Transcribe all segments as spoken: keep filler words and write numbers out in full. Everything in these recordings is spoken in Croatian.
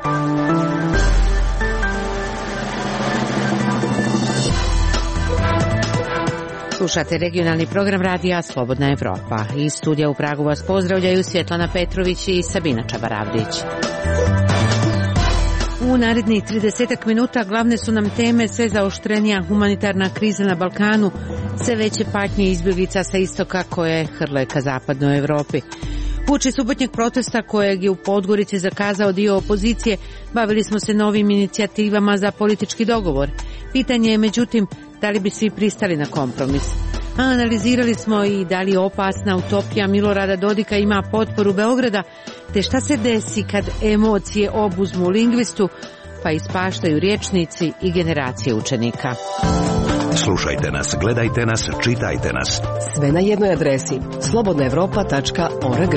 Slušate regionalni program radija Slobodna Evropa. Iz studija u Pragu vas pozdravljaju Svjetlana Petrović i Sabina Čabaravdić. U narednih tridesetak minuta glavne su nam teme sve zaoštrenija humanitarna kriza na Balkanu, sve veće patnje izbjeglica sa istoka koje hrle ka zapadnoj Evropi. Uoči subotnjeg protesta kojeg je u Podgorici zakazao dio opozicije, bavili smo se novim inicijativama za politički dogovor. Pitanje je međutim da li bi svi pristali na kompromis. A analizirali smo i da li opasna utopija Milorada Dodika ima potporu Beograda, te šta se desi kad emocije obuzmu lingvistu, pa ispaštaju rječnici i generacije učenika. Slušajte nas, gledajte nas, čitajte nas. Sve na jednoj adresi slobodna evropa tačka org.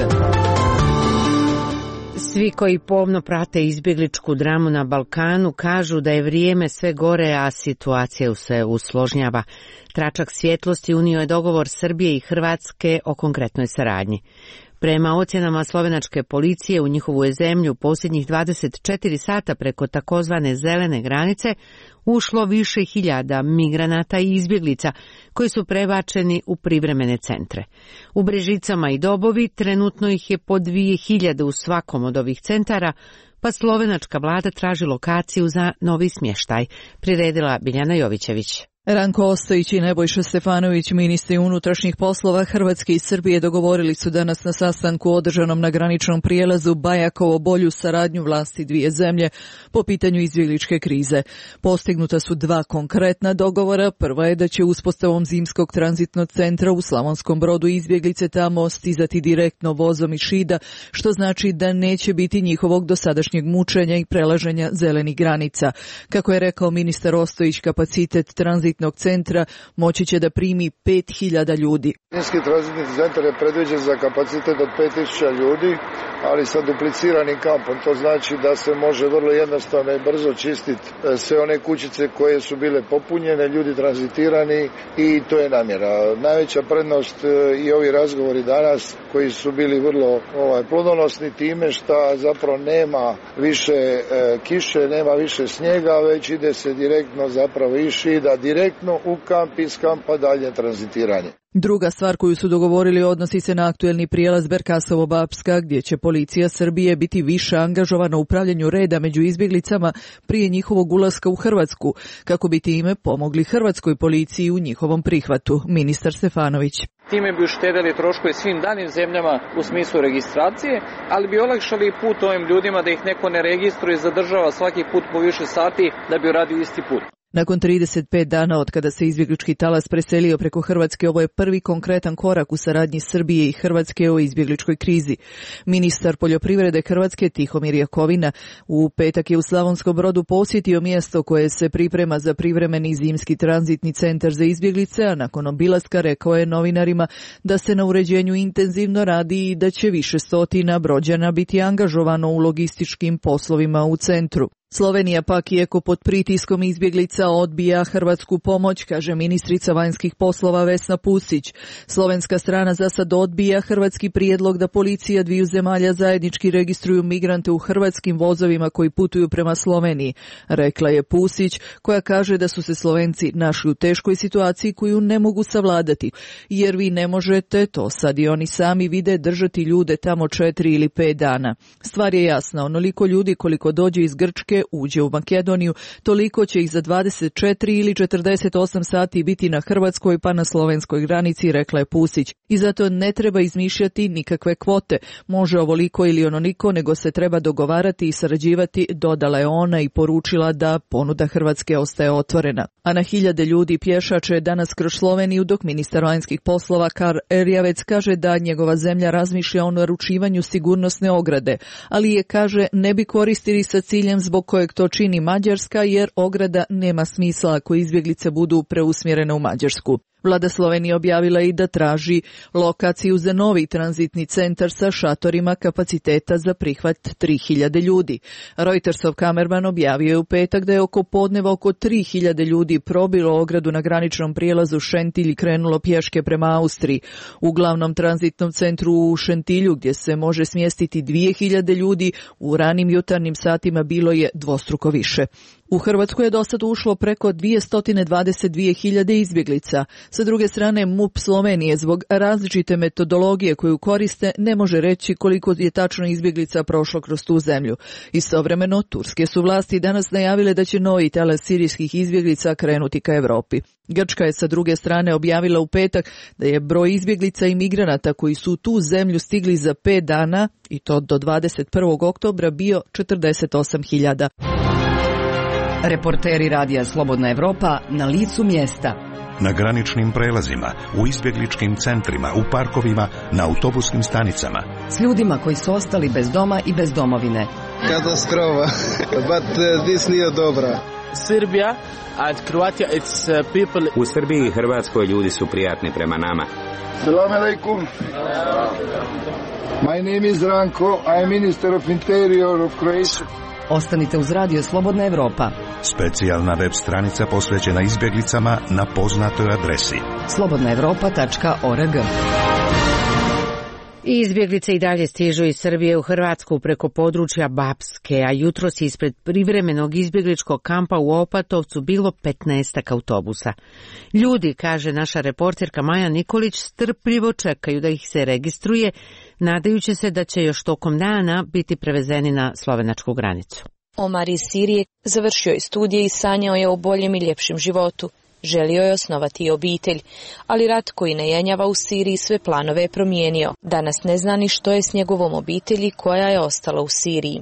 Svi koji pomno prate izbjegličku dramu na Balkanu kažu da je vrijeme sve gore, a situacija se usložnjava. Tračak svjetlosti unio je dogovor Srbije i Hrvatske o konkretnoj saradnji. Prema ocjenama slovenačke policije u njihovu je zemlju posljednjih dvadeset četiri sata preko takozvane zelene granice ušlo više hiljada migranata i izbjeglica koji su prebačeni u privremene centre. U Brežicama i Dobovi trenutno ih je po dvije hiljade u svakom od ovih centara, pa slovenačka vlada traži lokaciju za novi smještaj, priredila Biljana Jovićević. Ranko Ostojić i Nebojša Stefanović, ministri unutrašnjih poslova Hrvatske i Srbije, dogovorili su danas na sastanku održanom na graničnom prijelazu Bajakovo bolju saradnju vlasti dvije zemlje po pitanju izbjegličke krize. Postignuta su dva konkretna dogovora. Prva je da će uspostavom zimskog tranzitnog centra u Slavonskom Brodu izbjeglice tamo stizati direktno vozom iz Šida, što znači da neće biti njihovog dosadašnjeg mučenja i prelaženja zelenih granica. Kako je rekao ministar Ostojić, kapacitet tranzitnog centra moći će da primi pet hiljada ljudi. Zimski tranzitni centar je predviđen za kapacitet od pet tisuća ljudi, ali sa dupliciranim kampom. To znači da se može vrlo jednostavno i brzo čistiti sve one kućice koje su bile popunjene, ljudi tranzitirani, i to je namjera. Najveća prednost i ovi razgovori danas koji su bili vrlo ovaj, plodonosni time što zapravo nema više e, kiše, nema više snijega, već ide se direktno zapravo iz Šida, direktno u kamp, iz kampa dalje tranzitiranje. Druga stvar koju su dogovorili odnosi se na aktuelni prijelaz Berkasovo-Bapska, gdje će policija Srbije biti više angažovana u upravljanju reda među izbjeglicama prije njihovog ulaska u Hrvatsku, kako bi time pomogli hrvatskoj policiji u njihovom prihvatu. Ministar Stefanović. Time bi uštedeli troškove svim danim zemljama u smislu registracije, ali bi olakšali put ovim ljudima da ih neko ne registruje i zadržava svaki put po više sati da bi uradio isti put. Nakon trideset pet dana od kada se izbjeglički talas preselio preko Hrvatske, ovo je prvi konkretan korak u saradnji Srbije i Hrvatske o izbjegličkoj krizi. Ministar poljoprivrede Hrvatske Tihomir Jakovina u petak je u Slavonskom Brodu posjetio mjesto koje se priprema za privremeni zimski tranzitni centar za izbjeglice, a nakon obilaska rekao je novinarima da se na uređenju intenzivno radi i da će više stotina Brođana biti angažovano u logističkim poslovima u centru. Slovenija pak, iako pod pritiskom izbjeglica, odbija hrvatsku pomoć, kaže ministrica vanjskih poslova Vesna Pusić. Slovenska strana za sad odbija hrvatski prijedlog da policija dviju zemalja zajednički registruju migrante u hrvatskim vozovima koji putuju prema Sloveniji, rekla je Pusić, koja kaže da su se Slovenci našli u teškoj situaciji koju ne mogu savladati, jer vi ne možete, to sad i oni sami vide, držati ljude tamo četiri ili pet dana. Stvar je jasna, onoliko ljudi koliko dođe iz Grčke uđe u Makedoniju, toliko će ih za dvadeset četiri ili četrdeset osam sati biti na hrvatskoj pa na slovenskoj granici, rekla je Pusić. I zato ne treba izmišljati nikakve kvote. Može ovoliko ili onoliko, nego se treba dogovarati i sarađivati, dodala je ona i poručila da ponuda Hrvatske ostaje otvorena. A na hiljade ljudi pješače danas kroz Sloveniju, dok ministar vanjskih poslova Karl Erjavec kaže da njegova zemlja razmišlja o naručivanju sigurnosne ograde, ali je, kaže, ne bi koristili sa ciljem zbog kojeg to čini Mađarska, jer ograda nema smisla ako izbjeglice budu preusmjerene u Mađarsku. Vlada Slovenije objavila i da traži lokaciju za novi tranzitni centar sa šatorima kapaciteta za prihvat tri hiljade ljudi. Reutersov kamerman objavio je u petak da je oko podneva oko tri hiljade ljudi probilo ogradu na graničnom prijelazu Šentilj i krenulo pješke prema Austriji. U glavnom tranzitnom centru u Šentilju, gdje se može smjestiti dvije hiljade ljudi, u ranim jutarnjim satima bilo je dvostruko više. U Hrvatsku je do sad ušlo preko dvjesto dvadeset dvije hiljade izbjeglica. Sa druge strane, M U P Slovenije zbog različite metodologije koju koriste ne može reći koliko je tačno izbjeglica prošlo kroz tu zemlju. Istovremeno, turske su vlasti danas najavile da će novi talas sirijskih izbjeglica krenuti ka Europi. Grčka je sa druge strane objavila u petak da je broj izbjeglica i migranata koji su u tu zemlju stigli za pet dana, i to do dvadeset prvog oktobra, bio četrdeset osam hiljada. Reporteri Radija Slobodna Evropa na licu mjesta. Na graničnim prelazima, u izbjegličkim centrima, u parkovima, na autobuskim stanicama. S ljudima koji su ostali bez doma i bez domovine. Katastrofa, but uh, this nije dobra. Srbija and Croatia, it's uh, people... U Srbiji i Hrvatskoj ljudi su prijatni prema nama. Salam alaikum. My name is Ranko, I am Minister of Interior of Croatia. Ostanite uz Radio Slobodna Evropa. Specijalna web stranica posvećena izbjeglicama na poznatoj adresi slobodna evropa tačka org. Izbjeglice i dalje stižu iz Srbije u Hrvatsku preko područja Bapske, a jutros ispred privremenog izbjegličkog kampa u Opatovcu bilo petnaestak autobusa. Ljudi, kaže naša reporterka Maja Nikolić, strpljivo čekaju da ih se registruje, nadajući se da će još tokom dana biti prevezeni na slovenačku granicu. Omar iz Sirije završio je studije i sanjao je o boljem i ljepšem životu. Želio je osnovati obitelj, ali rat koji ne jenjava u Siriji sve planove je promijenio. Danas ne zna ni što je s njegovom obitelji koja je ostala u Siriji.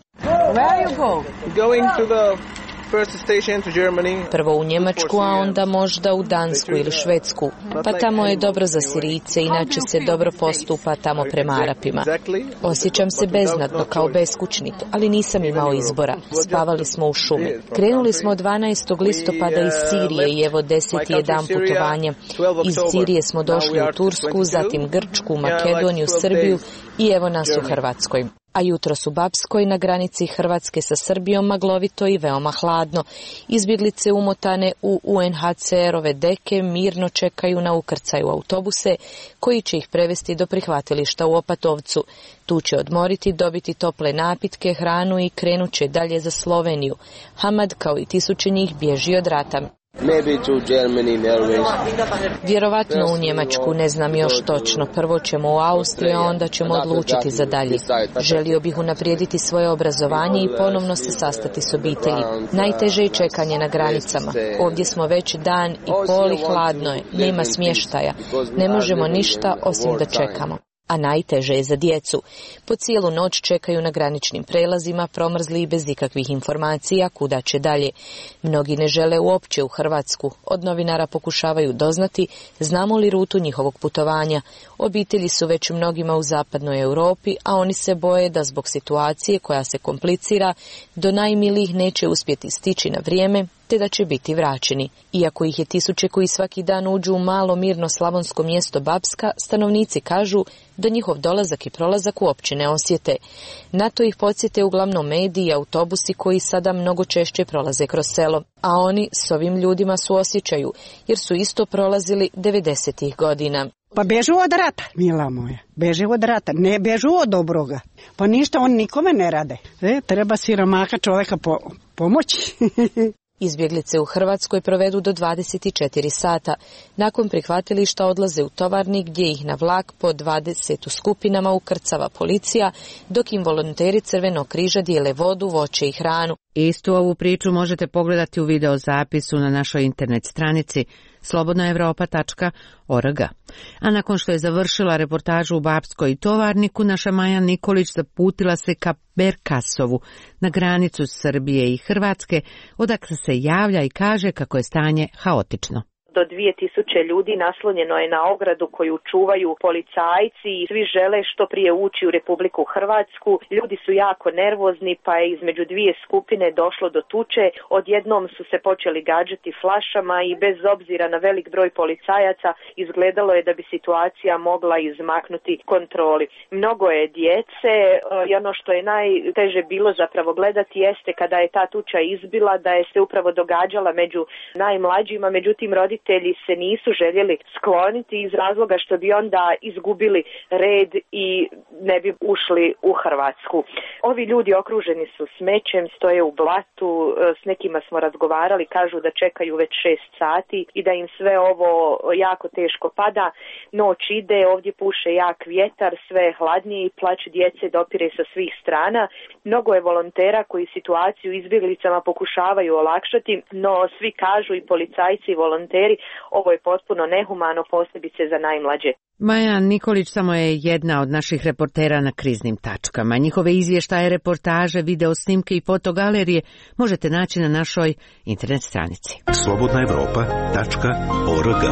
Prvo u Njemačku, a onda možda u Dansku ili Švedsku. Pa tamo je dobro za Sirijce, inače se dobro postupa tamo prema Arapima. Osjećam se beznadno, kao beskućnik, ali nisam imao izbora. Spavali smo u šumi. Krenuli smo dvanaestog listopada iz Sirije i evo deseti je dan putovanja. Iz Sirije smo došli u Tursku, zatim Grčku, Makedoniju, Srbiju i evo nas u Hrvatskoj. A jutros u Bapskoj na granici Hrvatske sa Srbijom maglovito i veoma hladno. Izbjeglice umotane u U N H C R-ove deke mirno čekaju na ukrcaj u autobuse koji će ih prevesti do prihvatilišta u Opatovcu. Tu će odmoriti, dobiti tople napitke, hranu i krenut će dalje za Sloveniju. Hamad, kao i tisuće njih, bježi od rata. Vjerovatno u Njemačku, ne znam još točno. Prvo ćemo u Austriju, a onda ćemo odlučiti za dalje. Želio bih unaprijediti svoje obrazovanje i ponovno se sastati s obitelji. Najteže je čekanje na granicama. Ovdje smo već dan i pol i hladno je. Nema smještaja. Ne možemo ništa osim da čekamo. A najteže je za djecu. Po cijelu noć čekaju na graničnim prelazima, promrzli i bez ikakvih informacija kuda će dalje. Mnogi ne žele uopće u Hrvatsku. Od novinara pokušavaju doznati znamo li rutu njihovog putovanja. Obitelji su već mnogima u zapadnoj Europi, a oni se boje da zbog situacije koja se komplicira do najmilijih neće uspjeti stići na vrijeme, te da će biti vraćeni. Iako ih je tisuće koji svaki dan uđu u malo mirno slavonsko mjesto Bapska, stanovnici kažu da njihov dolazak i prolazak uopće ne osjete. Na to ih podsjete uglavnom mediji i autobusi koji sada mnogo češće prolaze kroz selo. A oni s ovim ljudima suosjećaju, jer su isto prolazili devedesetih godina. Pa bežu od rata, mila moja. Beže od rata, ne bežu od dobroga. Pa ništa on nikome ne rade. E, treba siromaka čovjeka po, pomoći. Izbjeglice u Hrvatskoj provedu do dvadeset četiri sata. Nakon prihvatilišta odlaze u Tovarnik gdje ih na vlak po dvadeset u skupinama ukrcava policija, dok im volonteri Crvenog križa dijele vodu, voće i hranu. Istu ovu priču možete pogledati u video zapisu na našoj internet stranici slobodna evropa tačka org. A nakon što je završila reportažu u Bapskoj i Tovarniku, naša Maja Nikolić zaputila se ka Berkasovu, na granicu Srbije i Hrvatske, odakle se javlja i kaže kako je stanje haotično. do dvije tisuće ljudi naslonjeno je na ogradu koju čuvaju policajci i svi žele što prije ući u Republiku Hrvatsku. Ljudi su jako nervozni pa je između dvije skupine došlo do tuče. Odjednom su se počeli gađati flašama i bez obzira na velik broj policajaca izgledalo je da bi situacija mogla izmaknuti kontroli. Mnogo je djece i ono što je najteže bilo zapravo gledati jeste kada je ta tuča izbila da je se upravo događala među najmlađima, međutim roditelji se nisu željeli skloniti iz razloga što bi onda izgubili red i ne bi ušli u Hrvatsku. Ovi ljudi okruženi su smećem, stoje u blatu, s nekima smo razgovarali, kažu da čekaju već šest sati i da im sve ovo jako teško pada. Noć ide, ovdje puše jak vjetar, sve je hladnije i plać djece dopire sa svih strana. Mnogo je volontera koji situaciju izbjeglicama pokušavaju olakšati, no svi kažu i policajci i volonteri, ovo je potpuno nehumano, posebice za najmlađe. Maja Nikolić samo je jedna od naših reportera na kriznim tačkama. Njihove izvještaje, reportaže, video snimke i fotogalerije možete naći na našoj internet stranici. slobodna evropa tačka org.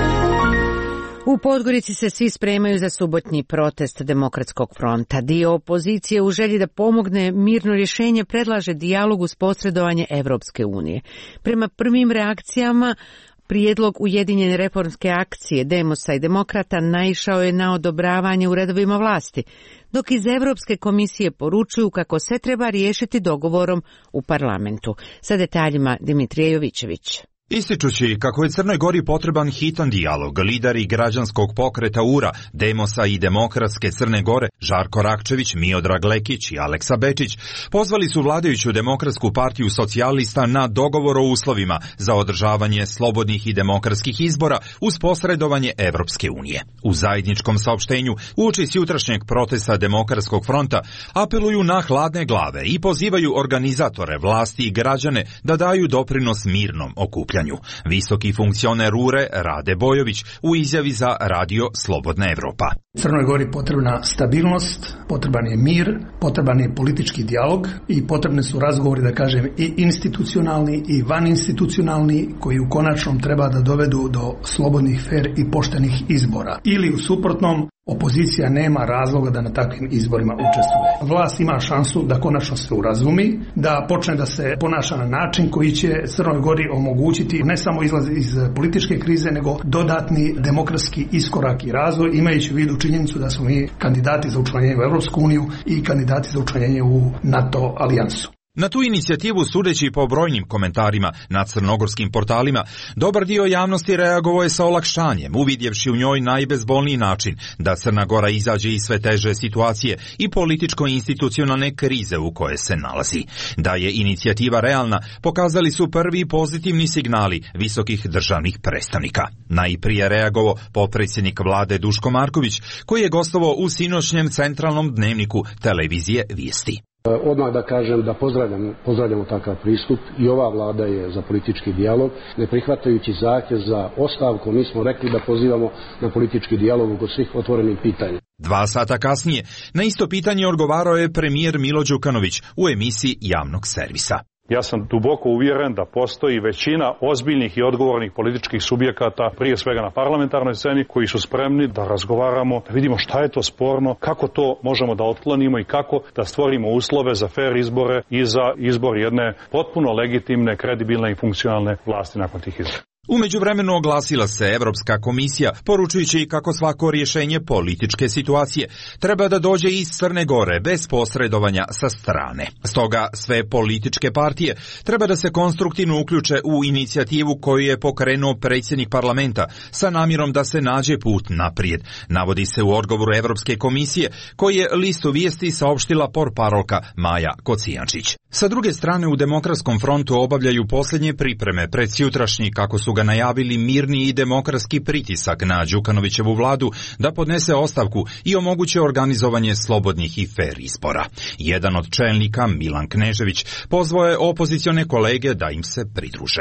U Podgorici se svi spremaju za subotnji protest Demokratskog fronta. Dio opozicije u želji da pomogne mirno rješenje predlaže dijalog uz posredovanje Evropske unije. Prema prvim reakcijama, prijedlog Ujedinjene reformske akcije Demosa i Demokrata naišao je na odobravanje u redovima vlasti, dok iz Europske komisije poručuju kako se treba riješiti dogovorom u parlamentu. Sa detaljima Dimitrije Jovićević. Ističući kako je Crnoj Gori potreban hitan dijalog, lideri građanskog pokreta U R A, Demosa i Demokratske Crne Gore, Žarko Rakčević, Miodrag Lekić i Aleksa Bečić, pozvali su vladajuću Demokratsku partiju socijalista na dogovor o uslovima za održavanje slobodnih i demokratskih izbora uz posredovanje Evropske unije. U zajedničkom saopštenju uoči jutrašnjeg protesta Demokratskog fronta apeluju na hladne glave i pozivaju organizatore, vlasti i građane da daju doprinos mirnom okupljanju. Visoki funkcioner U R E Rade Bojović u izjavi za radio Slobodna Evropa. Crnoj Gori potrebna stabilnost, potreban je mir, potreban je politički dijalog i potrebne su razgovori, da kažem, i institucionalni i vaninstitucionalni, koji u konačnom treba da dovedu do slobodnih, fer i poštenih izbora. Ili u suprotnom, opozicija nema razloga da na takvim izborima učestvuje. Vlast ima šansu da konačno se urazumi, da počne da se ponaša na način koji će Crnoj Gori omogućiti ne samo izlaz iz političke krize, nego dodatni demokratski iskorak i razvoj, imajući u vidu činjenicu da smo mi kandidati za učlanjenje u Evropsku uniju i kandidati za učlanjenje u NATO alijansu. Na tu inicijativu, sudeći po brojnim komentarima na crnogorskim portalima, dobar dio javnosti reagovao je sa olakšanjem, uvidjevši u njoj najbezbolniji način da Crna Gora izađe iz sve teže situacije i političko-institucionalne krize u koje se nalazi. Da je inicijativa realna, pokazali su prvi pozitivni signali visokih državnih predstavnika. Najprije reagovao potpredsjednik vlade Duško Marković, koji je gostovao u sinoćnjem centralnom dnevniku televizije Vijesti. Odmah da kažem da pozdravljam, pozdravljamo takav pristup i ova vlada je za politički dijalog, ne prihvatajući zahtjev za ostavku. Mi smo rekli da pozivamo na politički dijalog kod svih otvorenih pitanja. Dva sata kasnije na isto pitanje odgovarao je premijer Milo Đukanović u emisiji javnog servisa. Ja sam duboko uvjeren da postoji većina ozbiljnih i odgovornih političkih subjekata, prije svega na parlamentarnoj sceni, koji su spremni da razgovaramo, da vidimo šta je to sporno, kako to možemo da otklonimo i kako da stvorimo uslove za fer izbore i za izbor jedne potpuno legitimne, kredibilne i funkcionalne vlasti nakon tih izbora. U međuvremenu oglasila se Evropska komisija, poručujući kako svako rješenje političke situacije treba da dođe iz Crne Gore bez posredovanja sa strane. Stoga sve političke partije treba da se konstruktivno uključe u inicijativu koju je pokrenuo predsjednik parlamenta sa namjerom da se nađe put naprijed, navodi se u odgovoru Evropske komisije, koji je listu Vijesti saopštila portparolka Maja Kocijančić. Sa druge strane, u Demokratskom frontu obavljaju posljednje pripreme pred sutrašnji, kako su ga najavili, mirni i demokratski pritisak na Đukanovićevu vladu da podnese ostavku i omoguće organizovanje slobodnih i fer izbora. Jedan od čelnika, Milan Knežević, pozvao je opozicione kolege da im se pridruže.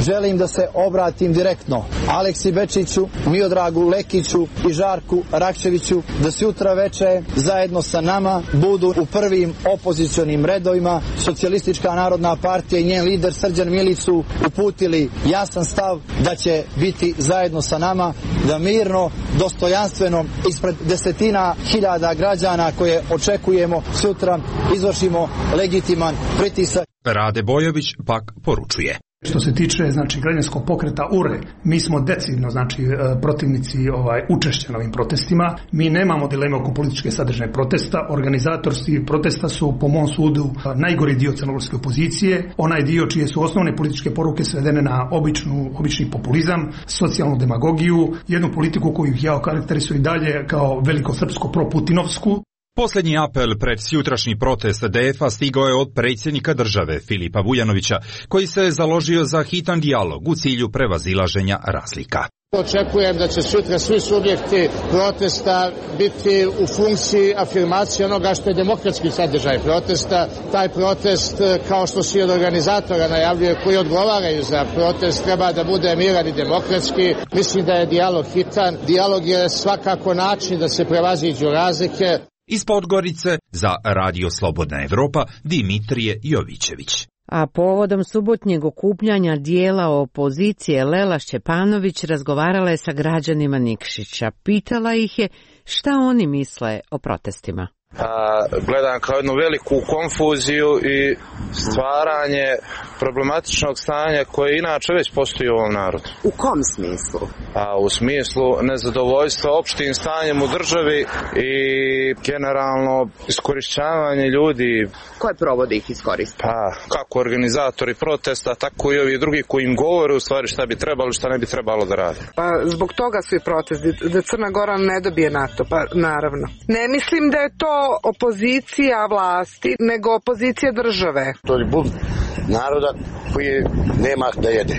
želim da se obratim direktno Aleksi Bečiću, Miodragu Lekiću i Žarku Rakčeviću da sutra veče zajedno sa nama budu u prvim opozicionim redovima. Socijalistička narodna partija i njen lider Srđan Milić su uputili jasan stav da će biti zajedno sa nama, da mirno, dostojanstveno, ispred desetina hiljada građana koje očekujemo sutra, izvršimo legitiman pritisak. Rade Bojović pak poručuje. Što se tiče znači građanskog pokreta U R E, mi smo decidno znači protivnici ovaj učešća na ovim protestima. Mi nemamo dileme oko političke sadržine protesta. Organizatorski protesta su po mom sudu najgori dio crnogorske opozicije, onaj dio čije su osnovne političke poruke svedene na običnu obični populizam, socijalnu demagogiju, jednu politiku koju ja okarakterizujem i dalje kao velikosrpsko proputinovsku. Posljednji apel pred sutrašnji protest D F-a stigao je od predsjednika države Filipa Vujanovića, koji se je založio za hitan dijalog u cilju prevazilaženja razlika. Očekujem da će sutra svi subjekti protesta biti u funkciji afirmacije onoga što je demokratski sadržaj protesta. Taj protest, kao što svi od organizatora najavljuje, koji odgovaraju za protest, treba da bude miran i demokratski. Mislim da je dijalog hitan. Dijalog je svakako način da se prevaziđu razlike. Iz Podgorice za Radio Slobodna Evropa Dimitrije Jovićević. A povodom subotnjeg okupljanja dijela opozicije Lela Šćepanović razgovarala je sa građanima Nikšića. Pitala ih je šta oni misle o protestima. A, gledam kao jednu veliku konfuziju i stvaranje problematičnog stanja koje inače već postoji u ovom narodu. U kom smislu? A, u smislu nezadovoljstva opštim stanjem u državi i generalno iskorišćavanje ljudi. Koje provode ih iskoristiti? Pa, kako organizatori protesta, tako i ovi drugi koji im govore u stvari šta bi trebalo, šta ne bi trebalo da rade. Pa zbog toga su i protesti, da Crna Gora ne dobije NATO, pa naravno. Ne mislim da je to opozicija vlasti, nego opozicija države. To je bunt naroda koji nema da jede.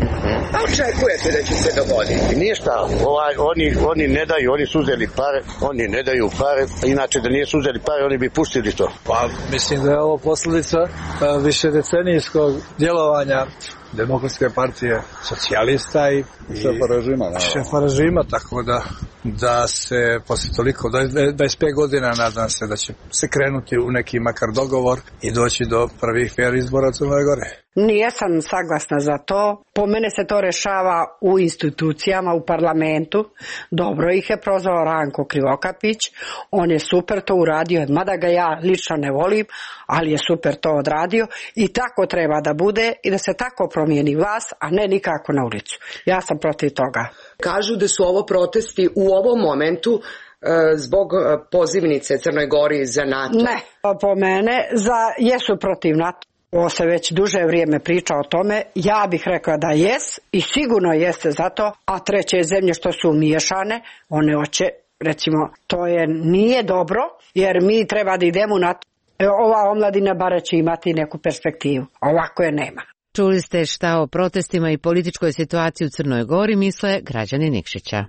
A očekujete da će se dogoditi? Ništa, ovaj, oni, oni ne daju, oni su uzeli pare, oni ne daju pare, inače da nije su uzeli pare, oni bi pustili to. Pa mislim da je ovo posljedica višedecenijskog djelovanja Demokratske partije socijalista i šefa režima, šefa režima, tako da da se poslije toliko dvadeset pet godina nadam se da će se krenuti u neki makar dogovor i doći do prvih fer izbora u Crnoj Gori. Nijesam saglasna za to. Po mene se to rešava u institucijama, u parlamentu. Dobro ih je prozvao Ranko Krivokapić. On je super to uradio, mada ga ja lično ne volim, ali je super to odradio i tako treba da bude i da se tako promijeni vlast, a ne nikako na ulicu. Ja sam protiv toga. Kažu da su ovo protesti u ovom momentu e, zbog pozivnice Crnoj Gori za NATO. Ne, po mene za, jesu protiv NATO. Ovo se već duže vrijeme priča o tome. Ja bih rekla da jes i sigurno jeste zato, a treće zemlje što su umiješane, one hoće, recimo, to je nije dobro, jer mi treba da idemo na to. Ova omladina bare će imati neku perspektivu, ovako je nema. Čuli ste šta o protestima i političkoj situaciji u Crnoj Gori misle građani Nikšića.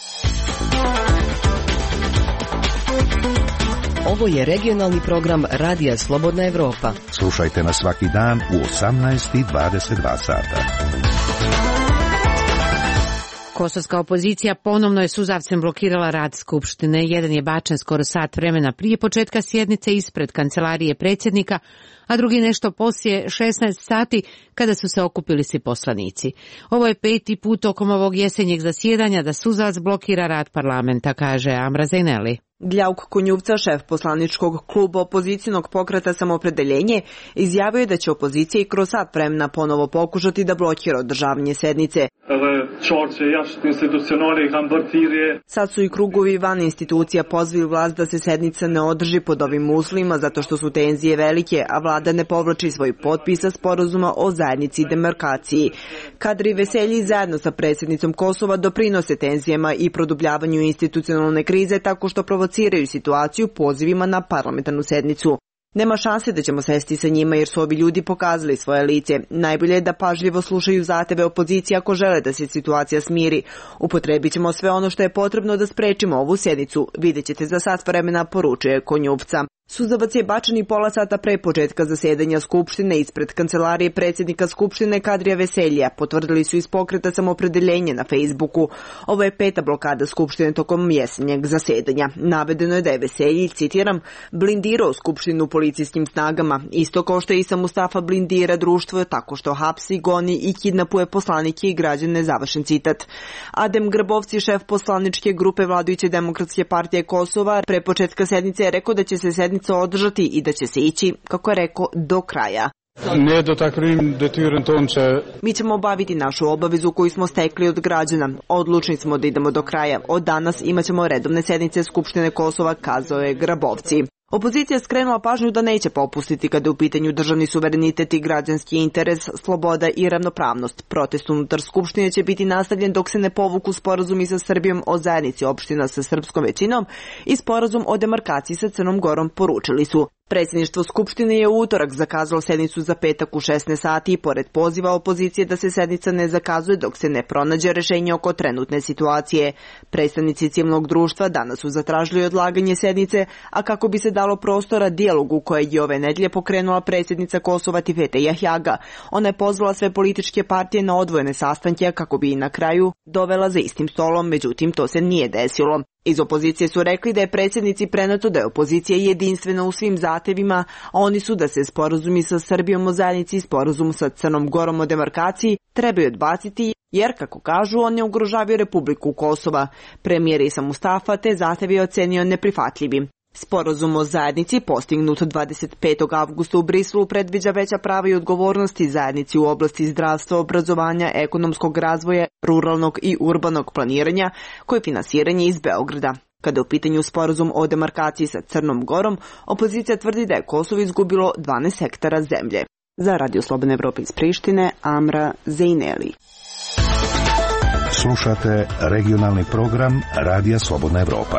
Ovo je regionalni program Radija Slobodna Evropa. Slušajte nas svaki dan u osamnaest i dvadeset dva sata. Kosovska opozicija ponovno je suzavcem blokirala rad Skupštine. Jedan je bačen skoro sat vremena prije početka sjednice ispred kancelarije predsjednika, a drugi nešto poslije šesnaest sati kada su se okupili svi poslanici. Ovo je peti put tokom ovog jesenjeg zasjedanja da suzavac blokira rad parlamenta, kaže Amra Zejneli. Gljauk Konjuvca, šef poslaničkog kluba opozicijnog pokreta Samoopredeljenje, izjavio je da će opozicija i kroz sat vremena ponovo pokušati da blokira održavanje sednice. Sad su i krugovi van institucija pozvali vlast da se sednica ne održi pod ovim uslovima zato što su tenzije velike, a vlada ne povlači svoj potpis sa sporazuma o zajednici i demarkaciji. Kadri Veselji zajedno sa predsjednicom Kosova doprinose tenzijama i produbljavanju institucionalne krize tako što provociraju situaciju pozivima na parlamentarnu sednicu. Nema šanse da ćemo sesti sa njima jer su ovi ljudi pokazali svoje lice. Najbolje je da pažljivo slušaju zahteve opozicije ako žele da se situacija smiri. Upotrebit ćemo sve ono što je potrebno da sprečimo ovu sjednicu. Vidjet ćete za sat vremena, poručuje Konjuvca. Suzavac je bačen i pola sata pre početka zasedanja Skupštine ispred kancelarije predsjednika Skupštine Kadrija Veseljija, potvrdili su iz pokreta Samopredeljenje na Facebooku. Ovo je peta blokada Skupštine tokom jesenjeg zasedanja. Navedeno je da je Veselji, citiram, blindirao Skupštinu policijskim snagama, isto kao što je Isa Mustafa blindira društvo tako što hapsi, goni i kidnapuje poslanike i građane, završen citat. Adem Grabovci, šef poslaničke grupe vladajuće Demokratske partije Kosova, pre početka sednice je rekao da će se sednica održati i da će se ići, kako je rekao, do kraja. Mi ćemo obaviti našu obavezu koju smo stekli od građana. Odlučni smo da idemo do kraja. Od danas imaćemo redovne sednice Skupštine Kosova, kazao je Grabovci. Opozicija skrenula pažnju da neće popustiti kada je u pitanju državni suverenitet i građanski interes, sloboda i ravnopravnost. Protest unutar Skupštine će biti nastavljen dok se ne povuku sporazumi sa Srbijom o zajednici opština sa srpskom većinom i sporazum o demarkaciji sa Crnom Gorom, poručili su. Predsjedništvo Skupštine je u utorak zakazalo sednicu za petak u šesnaest sati i pored poziva opozicije da se sednica ne zakazuje dok se ne pronađe rešenje oko trenutne situacije. Predstavnici civilnog društva danas su zatražili odlaganje sednice, a kako bi se dalo prostora dijalogu koje je ove nedelje pokrenula predsjednica Kosova Tifete Jahjaga. Ona je pozvala sve političke partije na odvojene sastanke kako bi i na kraju dovela za istim stolom, međutim to se nije desilo. Iz opozicije su rekli da je predsjednici preneto da je opozicija jedinstvena u svim zahtevima, a oni su da se sporazumi sa Srbijom o zajednici i sporazum sa Crnom Gorom o demarkaciji trebaju odbaciti, jer, kako kažu, on ne ugrožavaju Republiku Kosova. Premijer Isa Mustafa te zahtev je ocenio neprihvatljivim. Sporazum o zajednici postignut dvadeset petog avgusta u Briselu predviđa veća prava i odgovornosti zajednici u oblasti zdravstva, obrazovanja, ekonomskog razvoja, ruralnog i urbanog planiranja, koje je finansiranje iz Beograda. Kada je u pitanju sporazum o demarkaciji sa Crnom Gorom, opozicija tvrdi da je Kosovo izgubilo dvanaest hektara zemlje. Za Radio Slobodne Evrope iz Prištine, Amra Zejneli. Slušate regionalni program Radija Slobodna Evropa.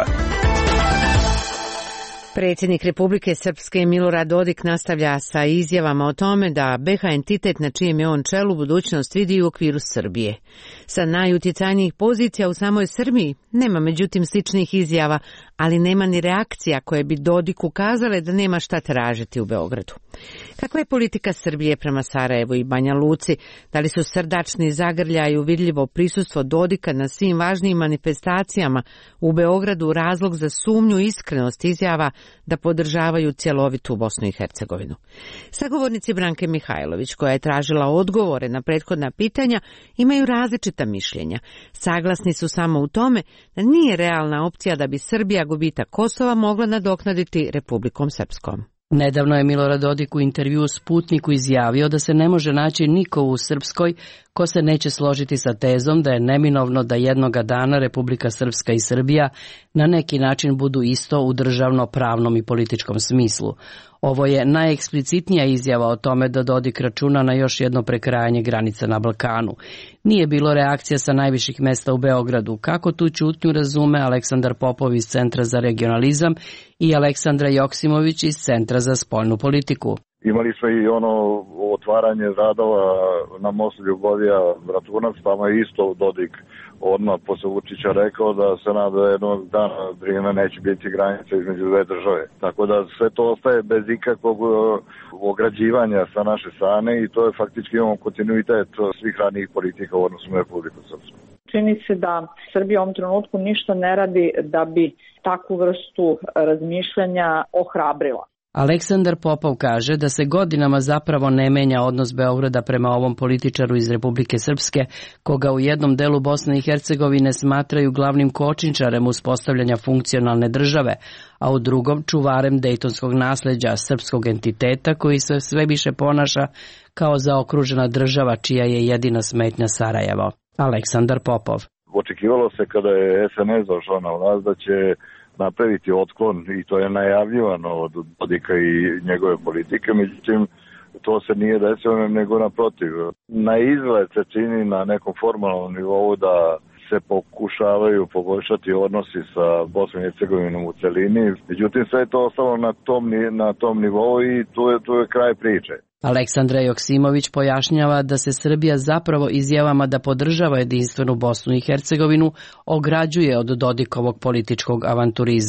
Predsjednik Republike Srpske Milorad Dodik nastavlja sa izjavama o tome da be ha entitet na čijem je on čelu budućnost vidi u okviru Srbije. Sa najutjecajnijih pozicija u samoj Srbiji nema međutim sličnih izjava, ali nema ni reakcija koje bi Dodiku kazale da nema šta tražiti u Beogradu. Kakva je politika Srbije prema Sarajevu i Banja Luci? Da li su srdačni zagrljaj i uvidljivo prisustvo Dodika na svim važnijim manifestacijama u Beogradu razlog za sumnju i iskrenost izjava da podržavaju cjelovitu Bosnu i Hercegovinu? Sagovornici Branke Mihajlović, koja je tražila odgovore na prethodna pitanja, imaju različita mišljenja. Saglasni su samo u tome da nije realna opcija da bi Srbija gubitak Kosova mogla nadoknaditi Republikom Srpskom. Nedavno je Milorad Dodik u intervjuu Sputniku izjavio da se ne može naći niko u Srpskoj ko se neće složiti sa tezom da je neminovno da jednoga dana Republika Srpska i Srbija na neki način budu isto u državno-pravnom i političkom smislu. Ovo je najeksplicitnija izjava o tome da Dodik računa na još jedno prekrajanje granica na Balkanu. Nije bilo reakcija sa najviših mesta u Beogradu. Kako tu ćutnju razume Aleksandar Popov iz Centra za regionalizam i Aleksandra Joksimović iz Centra za spoljnu politiku? Imali smo i ono otvaranje radova na mostu Ljubovija Bratunac, tamo je isto Dodik odmah posle Vučića rekao da se nada da jednog dana vrijeme neće biti granica između dve države. Tako da sve to ostaje bez ikakvog ograđivanja sa naše strane i to je faktički imamo kontinuitet svih ranijih politika u odnosu na Republiku Srpsku. Čini se da Srbija u ovom trenutku ništa ne radi da bi takvu vrstu razmišljanja ohrabrila. Aleksandar Popov kaže da se godinama zapravo ne menja odnos Beograda prema ovom političaru iz Republike Srpske, koga u jednom delu Bosne i Hercegovine smatraju glavnim kočničarem uspostavljanja funkcionalne države, a u drugom čuvarem dejtonskog nasleđa srpskog entiteta koji se sve više ponaša kao zaokružena država čija je jedina smetnja Sarajevo. Aleksandar Popov. Očekivalo se kada je es en es došao na vlast da će napraviti otklon i to je najavljivano od Dodika i njegove politike, međutim to se nije desilo nego naprotiv. Na izgled se čini na nekom formalnom nivou da se pokušavaju poboljšati odnosi sa Bosnom i Hercegovinom u celini, međutim sve je to ostalo na tom, na tom nivou i tu je, tu je kraj priče. Aleksandra Joksimović pojašnjava da se Srbija zapravo izjavama da podržava jedinstvenu Bosnu i Hercegovinu ograđuje od Dodikovog političkog avanturizma.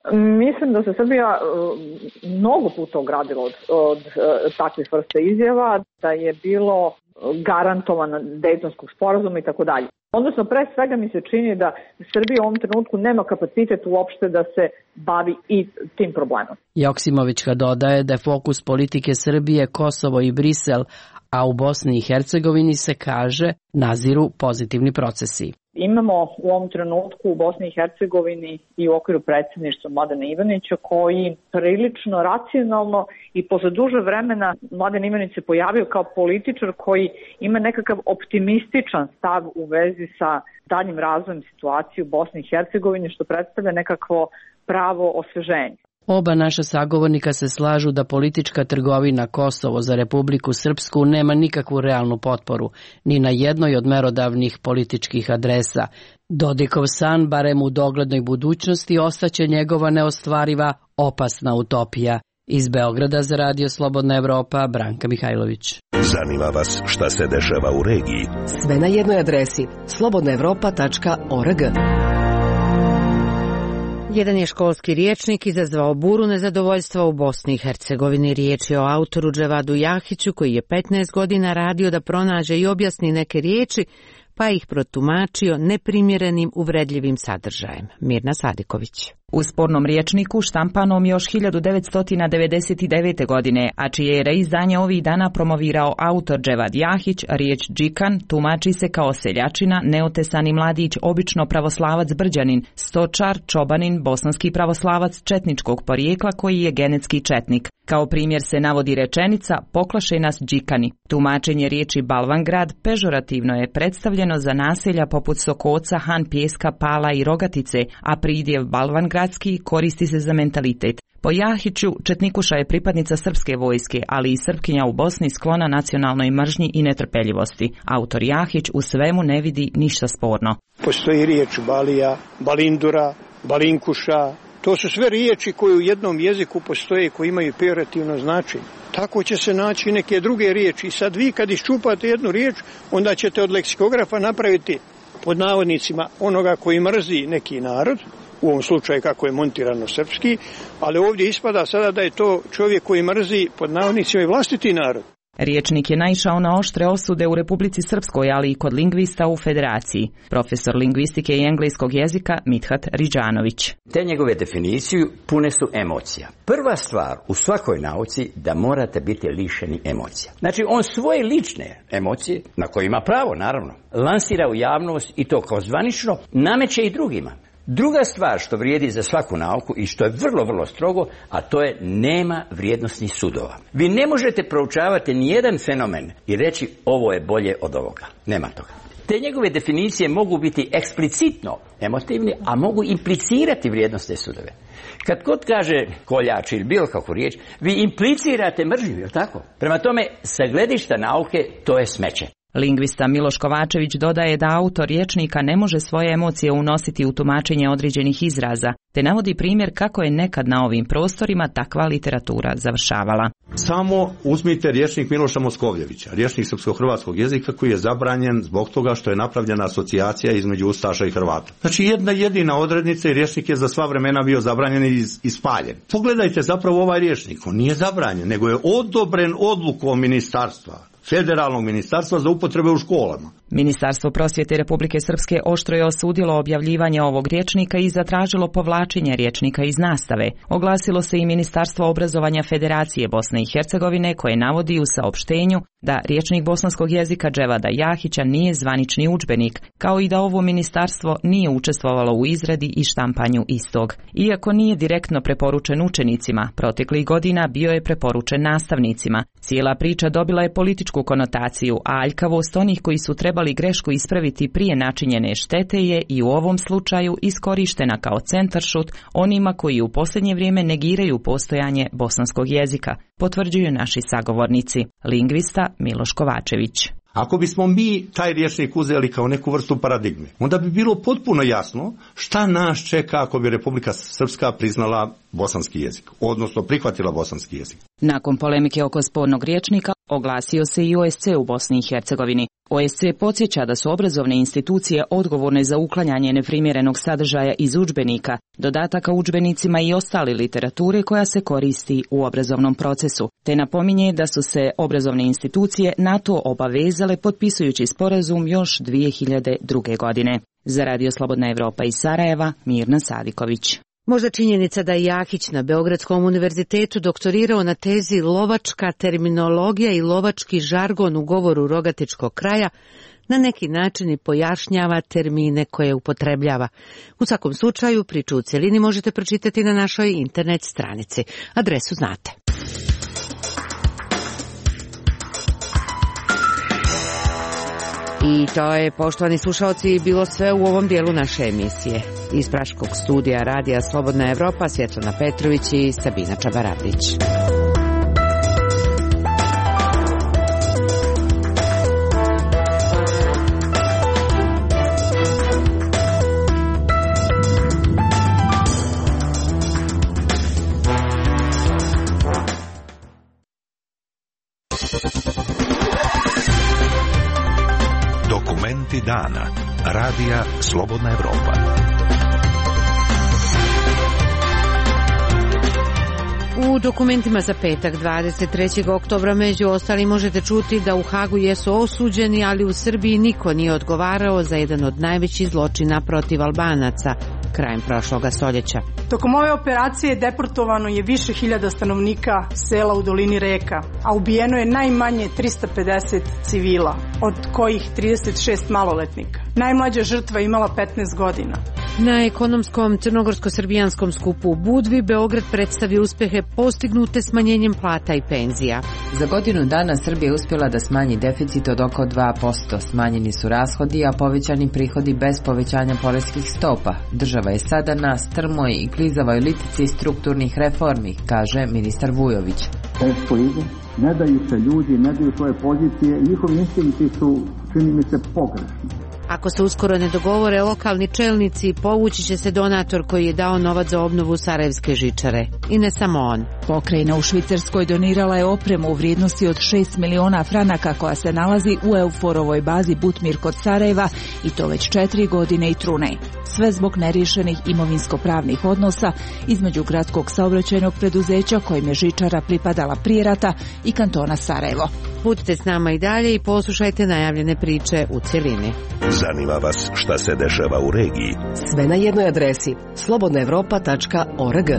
Mislim da se Srbija mnogo puta ogradila od, od takvih vrsta izjava, da je bilo garantovana Dejtonskog sporazuma i tako dalje. Odnosno, pre svega mi se čini da Srbija u ovom trenutku nema kapacitet uopšte da se bavi i tim problemom. Joksimovićka dodaje da je fokus politike Srbije, Kosovo i Brisel, a u Bosni i Hercegovini se kaže naziru pozitivni procesi. Imamo u ovom trenutku u Bosni i Hercegovini i u okviru predsjedništva Mladena Ivanića koji prilično racionalno i posle duže vremena Mladen Ivanić se pojavio kao političar koji ima nekakav optimističan stav u vezi sa daljim razvojem situacije u Bosni i Hercegovini, što predstavlja nekakvo pravo osveženje. Oba naša sagovornika se slažu da politička trgovina Kosovo za Republiku Srpsku nema nikakvu realnu potporu, ni na jednoj od merodavnih političkih adresa. Dodikov san, barem u doglednoj budućnosti, ostaće njegova neostvariva, opasna utopija. Iz Beograda za Radio Slobodna Evropa, Branka Mihajlović. Zanima vas šta se dešava u regiji? Sve na jednoj adresi slobodna evropa tačka org. Jedan je školski rječnik izazvao buru nezadovoljstva u Bosni i Hercegovini. Riječ je o autoru Dževadu Jahiću koji je petnaest godina radio da pronađe i objasni neke riječi, pa ih protumačio neprimjerenim uvredljivim sadržajem. Mirna Sadiković. U spornom rječniku štampanom još hiljadu devetsto devedeset devete. godine, a čije je reizdanje ovih dana promovirao autor Dževad Jahić, riječ džikan tumači se kao seljačina, neotesani mladić, obično pravoslavac Brđanin, stočar, čobanin, bosanski pravoslavac četničkog porijekla koji je genetski četnik. Kao primjer se navodi rečenica poklaše nas džikani. Tumačenje riječi Balvangrad pežorativno je predstavljeno za naselja poput Sokoca, Han Pjeska, Pala i Rogatice, a pridjev Balvangradski koristi se za mentalitet. Po Jahiću, Četnikuša je pripadnica srpske vojske, ali i Srpkinja u Bosni sklona nacionalnoj mržnji i netrpeljivosti. Autor Jahić u svemu ne vidi ništa sporno. Postoji riječ Balija, Balindura, Balinkuša. To su sve riječi koje u jednom jeziku postoje, koji imaju pejorativno značenje. Tako će se naći neke druge riječi. I sad vi kad iščupate jednu riječ, onda ćete od leksikografa napraviti pod navodnicima onoga koji mrzi neki narod, u ovom slučaju kako je montirano srpski, ali ovdje ispada sada da je to čovjek koji mrzi pod navodnicima i vlastiti narod. Riječnik je naišao na oštre osude u Republici Srpskoj, ali i kod lingvista u Federaciji. Profesor lingvistike i engleskog jezika Mithat Riđanović. Te njegove definicije pune su emocija. Prva stvar u svakoj nauci da morate biti lišeni emocija. Znači on svoje lične emocije, na koje ima pravo naravno, lansira u javnost i to kao zvanično nameće i drugima. Druga stvar što vrijedi za svaku nauku i što je vrlo, vrlo strogo, a to je nema vrijednosnih sudova. Vi ne možete proučavati nijedan fenomen i reći ovo je bolje od ovoga. Nema toga. Te njegove definicije mogu biti eksplicitno emotivni, a mogu implicirati vrijednosne sudove. Kad god kaže koljač ili bilo kakvu riječ, vi implicirate mržnju, je li tako? Prema tome, sa gledišta nauke, to je smeće. Lingvista Miloš Kovačević dodaje da autor rječnika ne može svoje emocije unositi u tumačenje određenih izraza, te navodi primjer kako je nekad na ovim prostorima takva literatura završavala. Samo uzmite rječnik Miloša Moskovljevića, rječnik srpsko-hrvatskog jezika koji je zabranjen zbog toga što je napravljena asocijacija između Ustaša i Hrvata. Znači jedna jedina odrednica i rječnik je za sva vremena bio zabranjen i ispaljen. Pogledajte zapravo ovaj rječnik, on nije zabranjen, nego je odobren odlukom ministarstva. Federalnog ministarstva za upotrebe u školama. Ministarstvo prosvjete Republike Srpske oštro je osudilo objavljivanje ovog rječnika i zatražilo povlačenje rječnika iz nastave. Oglasilo se i Ministarstvo obrazovanja Federacije Bosne i Hercegovine koje navodi u saopštenju da rječnik bosanskog jezika Dževada Jahića nije zvanični udžbenik, kao i da ovo ministarstvo nije učestvovalo u izradi i štampanju istog. Iako nije direktno preporučen učenicima, proteklih godina bio je preporučen nastavnicima. Cijela priča dobila je političku konotaciju, a aljkavost onih koji su trebali grešku ispraviti prije načinjene štete je i u ovom slučaju iskorištena kao centaršut onima koji u posljednje vrijeme negiraju postojanje bosanskog jezika, potvrđuju naši sagovornici. Lingvista Miloš Kovačević. Ako bismo mi taj rječnik uzeli kao neku vrstu paradigme, onda bi bilo potpuno jasno šta nas čeka ako bi Republika Srpska priznala bosanski jezik, odnosno prihvatila bosanski jezik. Nakon polemike oko spornog rječnika oglasio se i O S C u Bosni i Hercegovini. O S C podsjeća da su obrazovne institucije odgovorne za uklanjanje neprimjerenog sadržaja iz udžbenika, dodataka udžbenicima i ostale literature koja se koristi u obrazovnom procesu, te napominje da su se obrazovne institucije na to obavezale potpisujući sporazum još dvije hiljade druge. godine. Za Radio Slobodna Evropa iz Sarajeva, Mirna Sadiković. Možda činjenica da je Jahić na Beogradskom univerzitetu doktorirao na tezi lovačka terminologija i lovački žargon u govoru rogatičkog kraja na neki način i pojašnjava termine koje upotrebljava. U svakom slučaju, priču u cjelini možete pročitati na našoj internet stranici. Adresu znate. I to je, poštovani slušalci, bilo sve u ovom dijelu naše emisije. Iz Praškog studija Radija Slobodna Evropa, Svjetlana Petrović i Sabina Čabaradić. Dokumenti dana. Radija Slobodna Evropa. U dokumentima za petak dvadeset trećeg oktobra među ostalim možete čuti da u Hagu jesu osuđeni, ali u Srbiji niko nije odgovarao za jedan od najvećih zločina protiv Albanaca krajem prošloga stoljeća. Tokom ove operacije deportovano je više hiljada stanovnika sela u dolini reka, a ubijeno je najmanje trista pedeset civila, od kojih trideset šest maloletnika. Najmlađa žrtva imala petnaest godina. Na ekonomskom crnogorsko-srbijanskom skupu u Budvi Beograd predstavi uspehe postignute smanjenjem plata i penzija. Za godinu dana Srbija uspjela da smanji deficit od oko dva posto. Smanjeni su rashodi, a povećani prihodi bez povećanja poreskih stopa. Država je sada na strmoj i klizavoj litici strukturnih reformi, kaže ministar Vujović. Teško ide, ne daju se ljudi, ne daju svoje pozicije, njihovi instinkti su, čini mi se, pogrešni. Ako se uskoro ne dogovore lokalni čelnici, povući će se donator koji je dao novac za obnovu Sarajevske žičare. I ne samo on. Pokrajina u Švicarskoj donirala je opremu u vrijednosti od šest miliona franaka koja se nalazi u Euforovoj bazi Butmir kod Sarajeva i to već četiri godine i trune. Sve zbog neriješenih imovinsko-pravnih odnosa između gradskog saobraćajnog preduzeća kojim je žičara pripadala prije rata i kantona Sarajevo. Budite s nama i dalje i poslušajte najavljene priče u cjelini. Zanima vas šta se dešava u regiji? Sve na jednoj adresi slobodna evropa tačka org.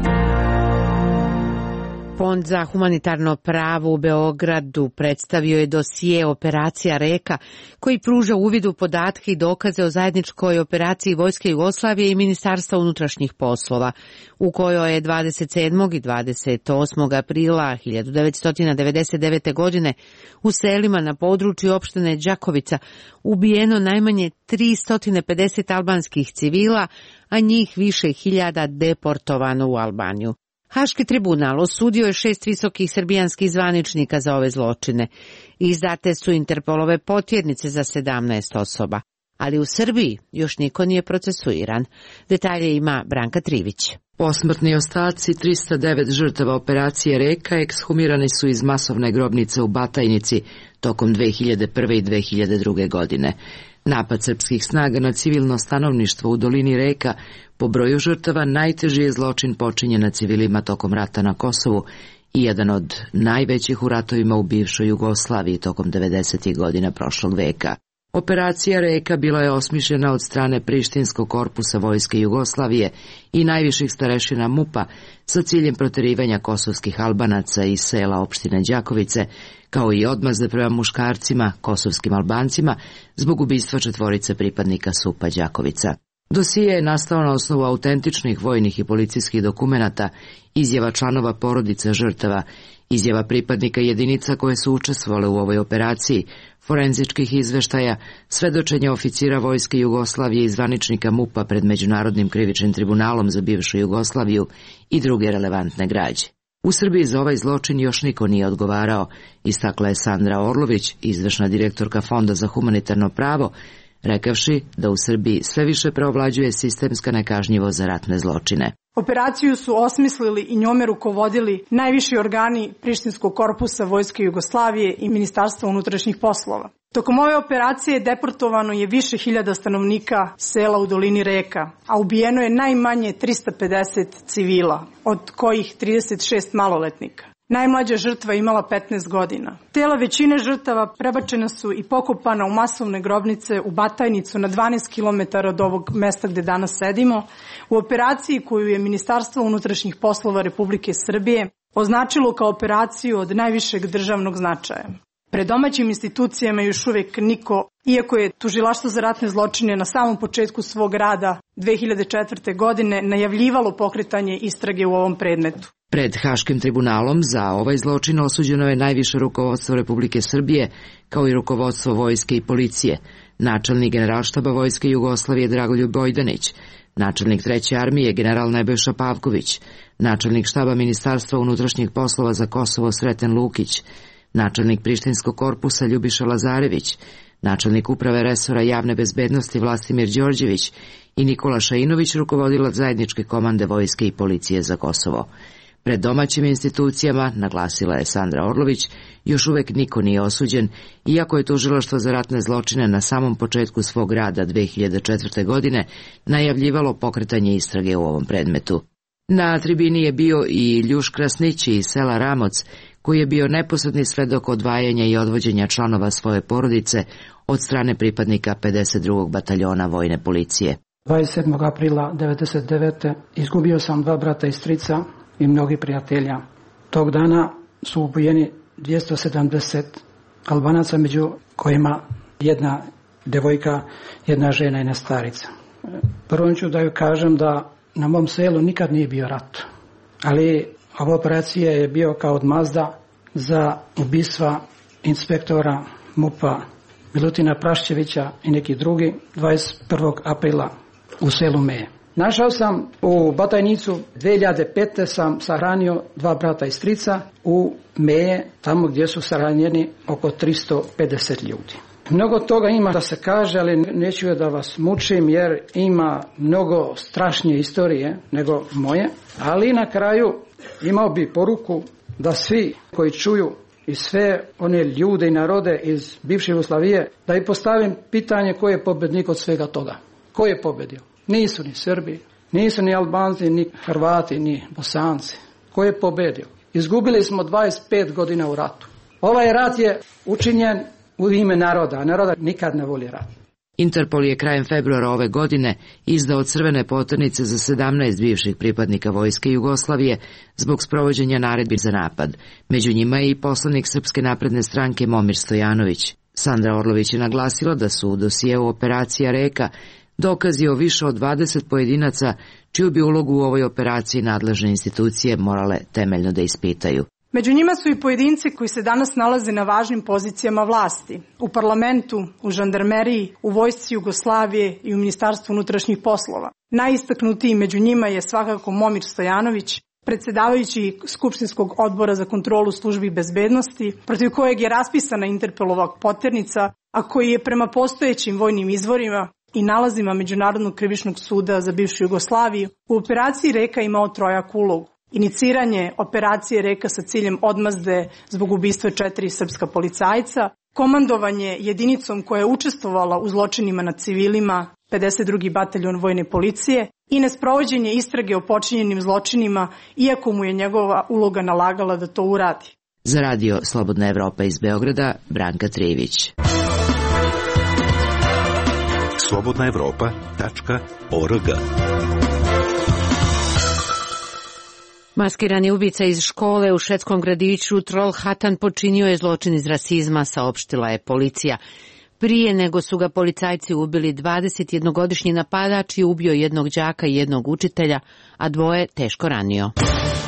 Fond za humanitarno pravo u Beogradu predstavio je dosije Operacija Reka, koji pruža uvid u podatke i dokaze o zajedničkoj operaciji Vojske Jugoslavije i Ministarstva unutrašnjih poslova, u kojoj je dvadeset sedmog i dvadeset osmog aprila hiljadu devetsto devedeset devete. godine u selima na području opštine Đakovica ubijeno najmanje tristo pedeset albanskih civila, a njih više hiljada deportovano u Albaniju. Haški tribunal osudio je šest visokih srbijanskih zvaničnika za ove zločine. Izdate su Interpolove potjernice za sedamnaest osoba. Ali u Srbiji još niko nije procesuiran. Detalje ima Branka Trivić. Posmrtni ostaci tristo devet žrtava operacije Reka ekshumirani su iz masovne grobnice u Batajnici tokom dve hiljade prve i dve hiljade druge. godine. Napad srpskih snaga na civilno stanovništvo u dolini Reka po broju žrtava najteži je zločin počinjen na civilima tokom rata na Kosovu i jedan od najvećih u ratovima u bivšoj Jugoslaviji tokom devedesetih godina prošlog veka. Operacija Reka bila je osmišljena od strane Prištinskog korpusa Vojske Jugoslavije i najviših starešina MUP-a sa ciljem proterivanja kosovskih Albanaca iz sela opštine Đakovice, kao i odmazde prema muškarcima, kosovskim Albancima, zbog ubistva četvorice pripadnika SUP-a Đakovica. Dosije je nastao na osnovu autentičnih vojnih i policijskih dokumenata, izjava članova porodica žrtava, izjava pripadnika jedinica koje su učestvovale u ovoj operaciji, forenzičkih izveštaja, svedočenja oficira Vojske Jugoslavije i zvaničnika MUP-a pred Međunarodnim krivičnim tribunalom za bivšu Jugoslaviju i druge relevantne građe. U Srbiji za ovaj zločin još niko nije odgovarao, istakla je Sandra Orlović, izvršna direktorka Fonda za humanitarno pravo, rekavši da u Srbiji sve više preovlađuje sistemska nekažnjivost za ratne zločine. Operaciju su osmislili i njome rukovodili najviši organi Prištinskog korpusa Vojske Jugoslavije i Ministarstva unutrašnjih poslova. Tokom ove operacije deportovano je više hiljada stanovnika sela u dolini reka, a ubijeno je najmanje trista pedeset civila, od kojih trideset šest maloletnika. Najmlađa žrtva imala petnaest godina. Tela većine žrtava prebačena su i pokopana u masovne grobnice u Batajnicu na dvanaest kilometara od ovog mesta gde danas sedimo, u operaciji koju je Ministarstvo unutrašnjih poslova Republike Srbije označilo kao operaciju od najvišeg državnog značaja. Pred domaćim institucijama još uvek niko, iako je Tužilaštvo za ratne zločine na samom početku svog rada dve hiljade četvrte. godine najavljivalo pokretanje istrage u ovom predmetu. Pred Haškim tribunalom za ovaj zločin osuđeno je najviše rukovodstvo Republike Srbije, kao i rukovodstvo vojske i policije, načelnik Generalštaba Vojske Jugoslavije Dragoljub Bojdanić, načelnik treće armije general Nebojša Pavković, načelnik štaba Ministarstva unutrašnjih poslova za Kosovo Sreten Lukić, načelnik Prištinskog korpusa Ljubiša Lazarević, načelnik uprave resora javne bezbednosti Vlastimir Đorđević i Nikola Šainović, rukovodilac zajedničke komande vojske i policije za Kosovo. Pred domaćim institucijama, naglasila je Sandra Orlović, još uvek niko nije osuđen, iako je Tužilaštvo za ratne zločine na samom početku svog rada dve hiljade četvrte. godine najavljivalo pokretanje istrage u ovom predmetu. Na tribini je bio i Ljuš Krasnić iz sela Ramoc, koji je bio neposredni svedok odvajanja i odvođenja članova svoje porodice od strane pripadnika pedeset drugog bataljona vojne policije. dvadeset sedmog aprila devedeset devete. izgubio sam dva brata i strica i mnogi prijatelja. Tog dana su ubijeni dvjesto sedamdeset Albanaca, među kojima jedna devojka, jedna žena i jedna starica. Prvo ću da ju kažem da na mom selu nikad nije bio rat, ali ova operacija je bio kao odmazda za ubistva inspektora MUP-a Milutina Praščevića i neki drugi dvadeset prvog aprila u selu Meje. Našao sam u Batajnicu dve hiljade pete. sam sahranio dva brata i strica u Meje, tamo gdje su sahranjeni oko tristo pedeset ljudi. Mnogo toga ima da se kaže, ali neću da vas mučim jer ima mnogo strašnije istorije nego moje, ali na kraju imao bi poruku da svi koji čuju i sve one ljude i narode iz bivše Jugoslavije, da i postavim pitanje ko je pobednik od svega toga. Ko je pobedio? Nisu ni Srbi, nisu ni Albanci, ni Hrvati, ni Bosanci. Ko je pobedio? Izgubili smo dvadeset pet godina u ratu. Ovaj rat je učinjen u ime naroda, a naroda nikad ne voli rat. Interpol je krajem februara ove godine izdao crvene poternice za sedamnaest bivših pripadnika vojske Jugoslavije zbog sprovođenja naredbi za napad. Među njima je i poslanik Srpske napredne stranke Momir Stojanović. Sandra Orlović je naglasila da su u dosijeu operacija Reka dokazi o više od dvadeset pojedinaca čiju bi ulogu u ovoj operaciji nadležne institucije morale temeljno da ispitaju. Među njima su i pojedinci koji se danas nalaze na važnim pozicijama vlasti, u parlamentu, u žandarmeriji, u vojsci Jugoslavije i u Ministarstvu unutrašnjih poslova. Najistaknutiji među njima je svakako Momir Stojanović, predsjedavajući Skupštinskog odbora za kontrolu službi bezbednosti, protiv kojeg je raspisana Interpolova poternica, a koji je prema postojećim vojnim izvorima i nalazima Međunarodnog krivičnog suda za bivšu Jugoslaviju u operaciji Reka imao trojak ulogu. Iniciranje operacije Reka sa ciljem odmazde zbog ubistva četiri srpska policajca, komandovanje jedinicom koja je učestvovala u zločinima nad civilima, pedeset drugi bataljon vojne policije, i nesprovođenje istrage o počinjenim zločinima, iako mu je njegova uloga nalagala da to uradi. Za radio Slobodna Evropa iz Beograda, Branka Trijević. slobodna evropa tačka org. Maskirani ubica iz škole u švedskom gradiću Trollhättan počinio je zločin iz rasizma, saopštila je policija. Prije nego su ga policajci ubili, dvadesetjednogodišnji napadač je ubio jednog đaka i jednog učitelja, a dvoje teško ranio.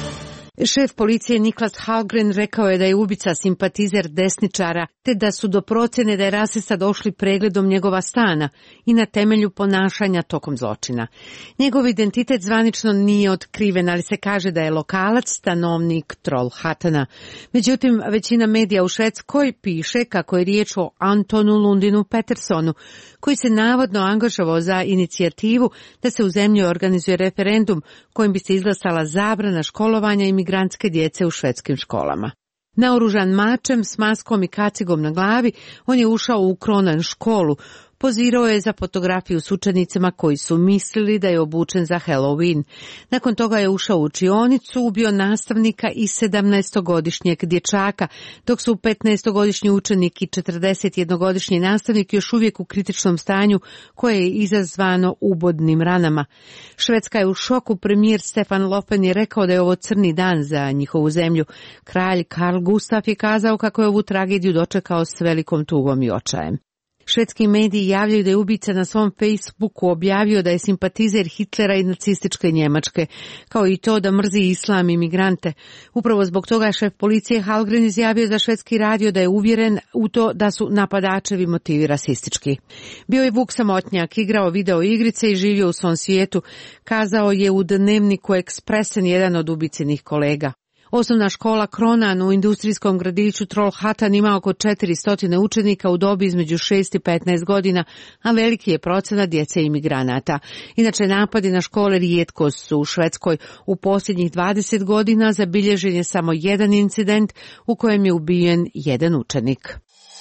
Šef policije Niklas Hallgren rekao je da je ubica simpatizer desničara, te da su do procjene da je rasista došli pregledom njegova stana i na temelju ponašanja tokom zločina. Njegov identitet zvanično nije otkriven, ali se kaže da je lokalac, stanovnik Trollhättana. Međutim, većina medija u Švedskoj piše kako je riječ o Antonu Lundinu Petterssonu, koji se navodno angažovao za inicijativu da se u zemlji organizuje referendum kojim bi se izglasala zabrana školovanja imigrantske djece u švedskim školama. Naoružan mačem s maskom i kacigom na glavi, on je ušao u Kronan školu. Pozirao je za fotografiju s učenicima koji su mislili da je obučen za Halloween. Nakon toga je ušao u učionicu, ubio nastavnika i sedamnaestogodišnjeg dječaka, dok su petnaestogodišnji učenik i četrdesetjednogodišnji nastavnik još uvijek u kritičnom stanju koje je izazvano ubodnim ranama. Švedska je u šoku, premijer Stefan Löfven je rekao da je ovo crni dan za njihovu zemlju. Kralj Karl Gustaf je kazao kako je ovu tragediju dočekao s velikom tugom i očajem. Švedski mediji javljaju da je ubica na svom Facebooku objavio da je simpatizer Hitlera i nacističke Njemačke, kao i to da mrzi islam i migrante. Upravo zbog toga je šef policije Hallgren izjavio za švedski radio da je uvjeren u to da su napadačevi motivi rasistički. Bio je Vuk samotnjak, igrao video igrice i živio u svom svijetu, kazao je u dnevniku Expressen jedan od ubicinih kolega. Osnovna škola Kronan u industrijskom gradiću Trollhättan ima oko četiristo učenika u dobi između šest i petnaest godina, a veliki je procenat djece imigranata. Inače, napadi na škole rijetko su u Švedskoj. U posljednjih dvadeset godina zabilježen je samo jedan incident u kojem je ubijen jedan učenik.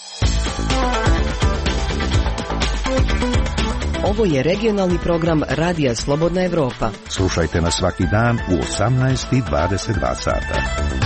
Ovo je regionalni program Radija Slobodna Evropa. Slušajte nas svaki dan u osamnaest i dvadeset dva sata.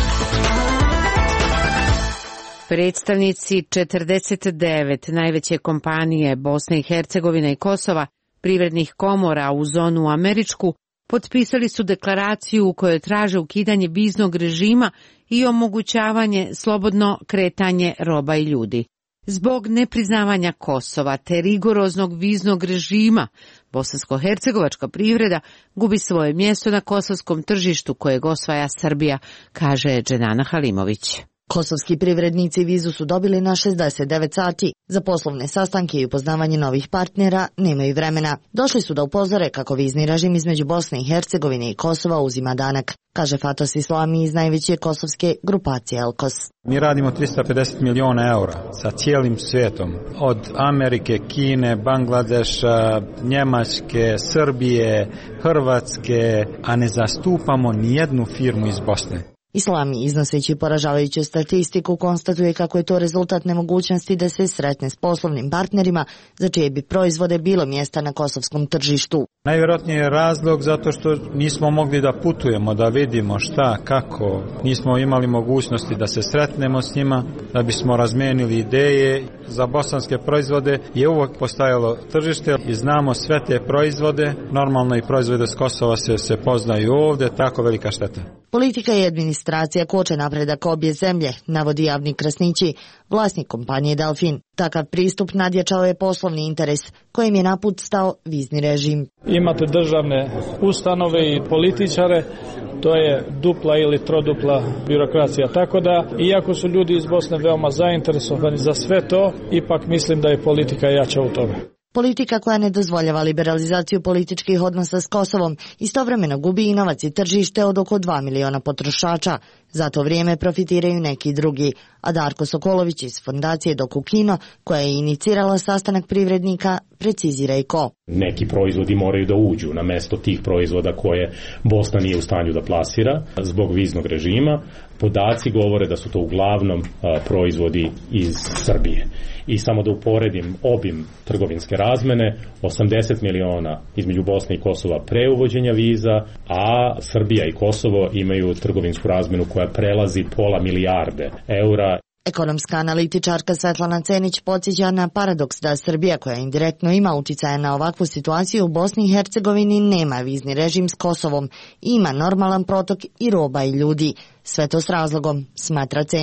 Predstavnici četrdeset devet najveće kompanije Bosne i Hercegovine i Kosova, privrednih komora u zonu američku, potpisali su deklaraciju u kojoj traže ukidanje viznog režima i omogućavanje slobodno kretanje roba i ljudi. Zbog nepriznavanja Kosova te rigoroznog viznog režima, bosansko-hercegovačka privreda gubi svoje mjesto na kosovskom tržištu kojeg osvaja Srbija, kaže Dženana Halimović. Kosovski privrednici vizu su dobili na šezdeset devet sati. Za poslovne sastanke i upoznavanje novih partnera nemaju vremena. Došli su da upozore kako vizni režim između Bosne i Hercegovine i Kosova uzima danak, kaže Fatos Islami iz najveće kosovske grupacije Elkos. Mi radimo tristo pedeset miliona eura sa cijelim svijetom, od Amerike, Kine, Bangladeša, Njemačke, Srbije, Hrvatske, a ne zastupamo nijednu firmu iz Bosne. Islami, iznoseći poražavajuću statistiku, konstatuje kako je to rezultat nemogućnosti da se sretne s poslovnim partnerima za čije bi proizvode bilo mjesta na kosovskom tržištu. Najvjerojatnije je razlog zato što nismo mogli da putujemo, da vidimo šta, kako. Nismo imali mogućnosti da se sretnemo s njima, da bismo razmenili ideje. Za bosanske proizvode je uvijek postajalo tržište i znamo sve te proizvode. Normalno i proizvode s Kosova se, se poznaju ovdje, tako velika šteta. Politika i administracija koče napredak obje zemlje, navodi Javni Krasnići, vlasnik kompanije Delfin. Takav pristup nadjačao je poslovni interes, kojim je na put stao vizni režim. Imate državne ustanove i političare, to je dupla ili trodupla birokracija. Tako da, iako su ljudi iz Bosne veoma zainteresovani za sve to, ipak mislim da je politika jača u tome. Politika koja ne dozvoljava liberalizaciju političkih odnosa s Kosovom istovremeno gubi i novac i tržište od oko dva miliona potrošača. Za to vrijeme profitiraju neki drugi, a Darko Sokolović iz fondacije Doku Kino, koja je inicirala sastanak privrednika, precizira i ko. Neki proizvodi moraju da uđu na mesto tih proizvoda koje Bosna nije u stanju da plasira zbog viznog režima. Podaci govore da su to uglavnom a, proizvodi iz Srbije. I samo da uporedim obim trgovinske razmene, osamdeset miliona između Bosne i Kosova pre uvođenja viza, a Srbija i Kosovo imaju trgovinsku razmenu koja prelazi pola milijarde eura. Ekonomska analitičarka Svetlana Cenić podsjeća na paradoks da Srbija, koja indirektno ima uticaja na ovakvu situaciju u Bosni i Hercegovini, nema vizni režim s Kosovom, ima normalan protok i roba i ljudi. Sve to s razlogom, smatra Cenić.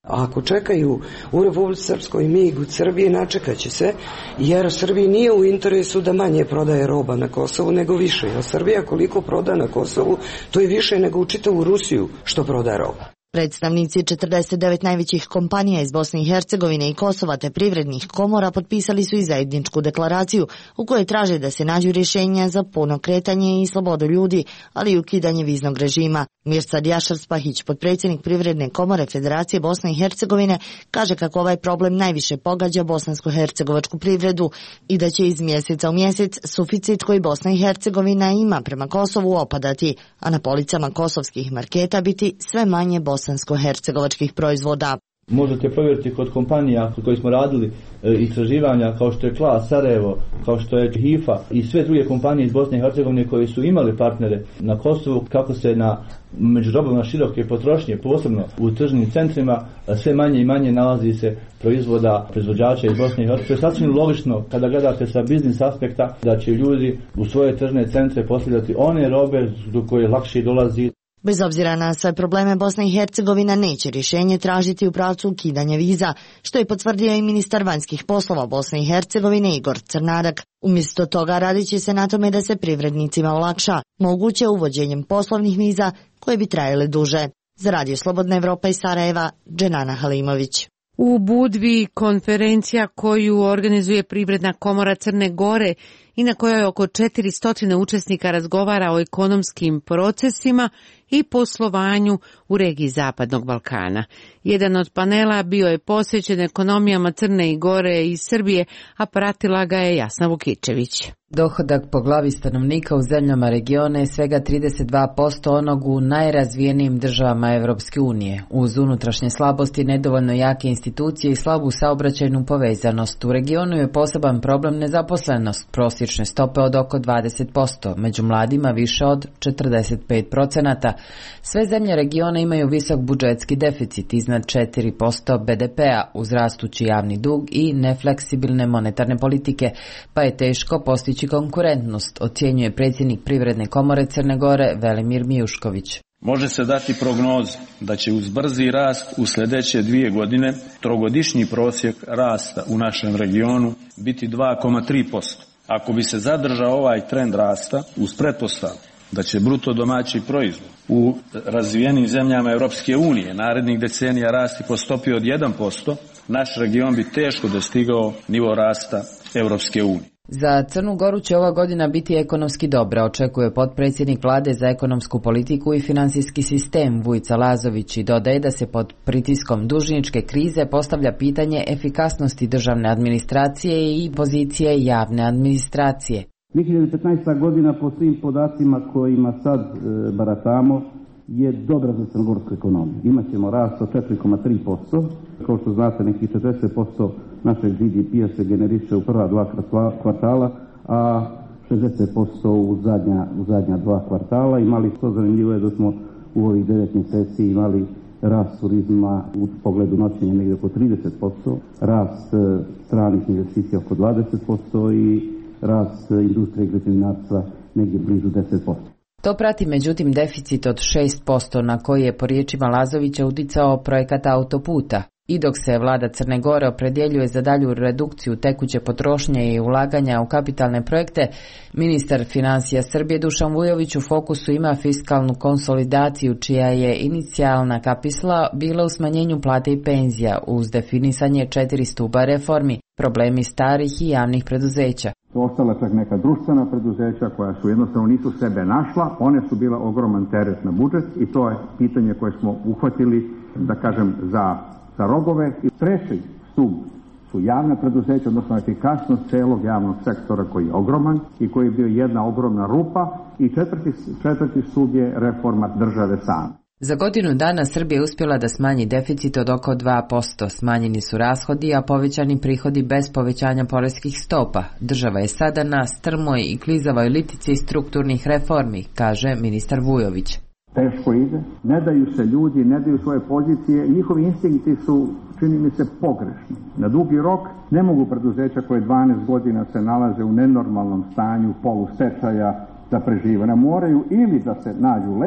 A ako čekaju u Republici Srpskoj mig u Srbiji, načekat će se, jer Srbiji nije u interesu da manje prodaje roba na Kosovu nego više. A Srbija koliko proda na Kosovu, to je više nego u čitavu Rusiju što proda roba. Predstavnici četrdeset devet najvećih kompanija iz Bosne i Hercegovine i Kosova te privrednih komora potpisali su i zajedničku deklaraciju u kojoj traže da se nađu rješenja za puno kretanje i slobodu ljudi, ali i ukidanje viznog režima. Mirsad Jašar-Spahić, potpredsjednik Privredne komore Federacije Bosne i Hercegovine, kaže kako ovaj problem najviše pogađa bosansko-hercegovačku privredu i da će iz mjeseca u mjesec suficit koji Bosna i Hercegovina ima prema Kosovu opadati, a na policama kosovskih marketa biti sve manje bosansko-hercegovačkih proizvoda. Možete provjeriti kod kompanija kod kojih smo radili e, istraživanja kao što je Klas, Sarajevo, kao što je Hifa i sve druge kompanije iz Bosne i Hercegovine koji su imali partnere na Kosovu, kako se na među robama široke potrošnje, posebno u tržnim centrima, sve manje i manje nalazi se proizvoda proizvođača iz Bosne i Hercegovine. Sasvim logično kada gledate sa biznis aspekta da će ljudi u svoje tržne centre postavljati one robe do koje lakše dolazi. Bez obzira na sve probleme, Bosna i Hercegovina neće rješenje tražiti u pravcu ukidanja viza, što je potvrdio i ministar vanjskih poslova Bosne i Hercegovine Igor Crnarak. Umjesto toga radit će se na tome da se privrednicima olakša, moguće uvođenjem poslovnih viza koje bi trajale duže. Za Radio Slobodna Evropa iz Sarajeva, Dženana Halimović. U Budvi konferencija koju organizuje Privredna komora Crne Gore i na kojoj oko četiristo učesnika razgovara o ekonomskim procesima i poslovanju u regiji Zapadnog Balkana. Jedan od panela bio je posvećen ekonomijama Crne Gore i Srbije, a pratila ga je Jasna Vukičević. Dohodak po glavi stanovnika u zemljama regiona je svega trideset dva posto onog u najrazvijenijim državama Evropske unije. Uz unutrašnje slabosti, nedovoljno jake institucije i slabu saobraćajnu povezanost, u regionu je poseban problem nezaposlenost, prosječne stope od oko dvadeset posto, među mladima više od četrdeset pet procenata. Sve zemlje regiona imaju visok budžetski deficit iznad četiri posto be de pea uz rastući javni dug i nefleksibilne monetarne politike, pa je teško postići konkurentnost, ocjenjuje predsjednik Privredne komore Crne Gore Velimir Mijušković. Može se dati prognoza da će uz brzi rast u sljedeće dvije godine trogodišnji prosjek rasta u našem regionu biti dva zarez tri posto. Ako bi se zadržao ovaj trend rasta uz pretpostavku da će bruto domaći proizvod u razvijenim zemljama Europske unije narednih decenija rasti po stopi od jedan posto, naš region bi teško dostigao nivo rasta Europske unije. Za Crnu Goru će ova godina biti ekonomski dobra, očekuje potpredsjednik vlade za ekonomsku politiku i financijski sistem Vujica Lazović i dodaje da se pod pritiskom dužničke krize postavlja pitanje efikasnosti državne administracije i pozicije javne administracije. dvije hiljade petnaesta. godina po svim podacima kojima sad e, baratamo je dobra za crnogorsku ekonomiju. Imaćemo rast od četiri zarez tri posto. Kao što znate, nekih četrdeset posto našeg G D P-a se generiše u prva dva kvartala, a šezdeset posto u zadnja, u zadnja dva kvartala. Imali to zanimljivo je da smo u ovih devet mjeseci imali rast turizma u pogledu noćenja negdje oko trideset posto, rast e, stranih investicija oko dvadeset posto i rast industrije i građevinarstva negdje blizu deset posto. To prati međutim deficit od šest posto na koji je po riječima Lazovića uticao projekat autoputa. I dok se vlada Crne Gore opredjeljuje za dalju redukciju tekuće potrošnje i ulaganja u kapitalne projekte, ministar financija Srbije Dušan Vujović u fokusu ima fiskalnu konsolidaciju čija je inicijalna kapisla bila u smanjenju plate i penzija uz definisanje četiri stuba reformi, problemi starih i javnih preduzeća. Ostala čak neka društvena preduzeća koja su jednostavno nisu sebe našla, one su bila ogroman teret na budžet i to je pitanje koje smo uhvatili, da kažem, za, za rogove. I treći stup su javna preduzeća, odnosno efikasnost celog javnog sektora koji je ogroman i koji je bio jedna ogromna rupa i četvrti, četvrti stup je reforma države same. Za godinu dana Srbija je uspjela da smanji deficit od oko dva posto, smanjeni su rashodi, a povećani prihodi bez povećanja poreskih stopa. Država je sada na strmoj i klizavoj litici strukturnih reformi, kaže ministar Vujović. Teško ide, ne daju se ljudi, ne daju svoje pozicije, njihovi instinkti su, čini mi se, pogrešni. Na dugi rok ne mogu preduzeća koje dvanaest godina se nalaze u nenormalnom stanju, polustečaja, da prežive. Ne moraju ili da se nađu lek,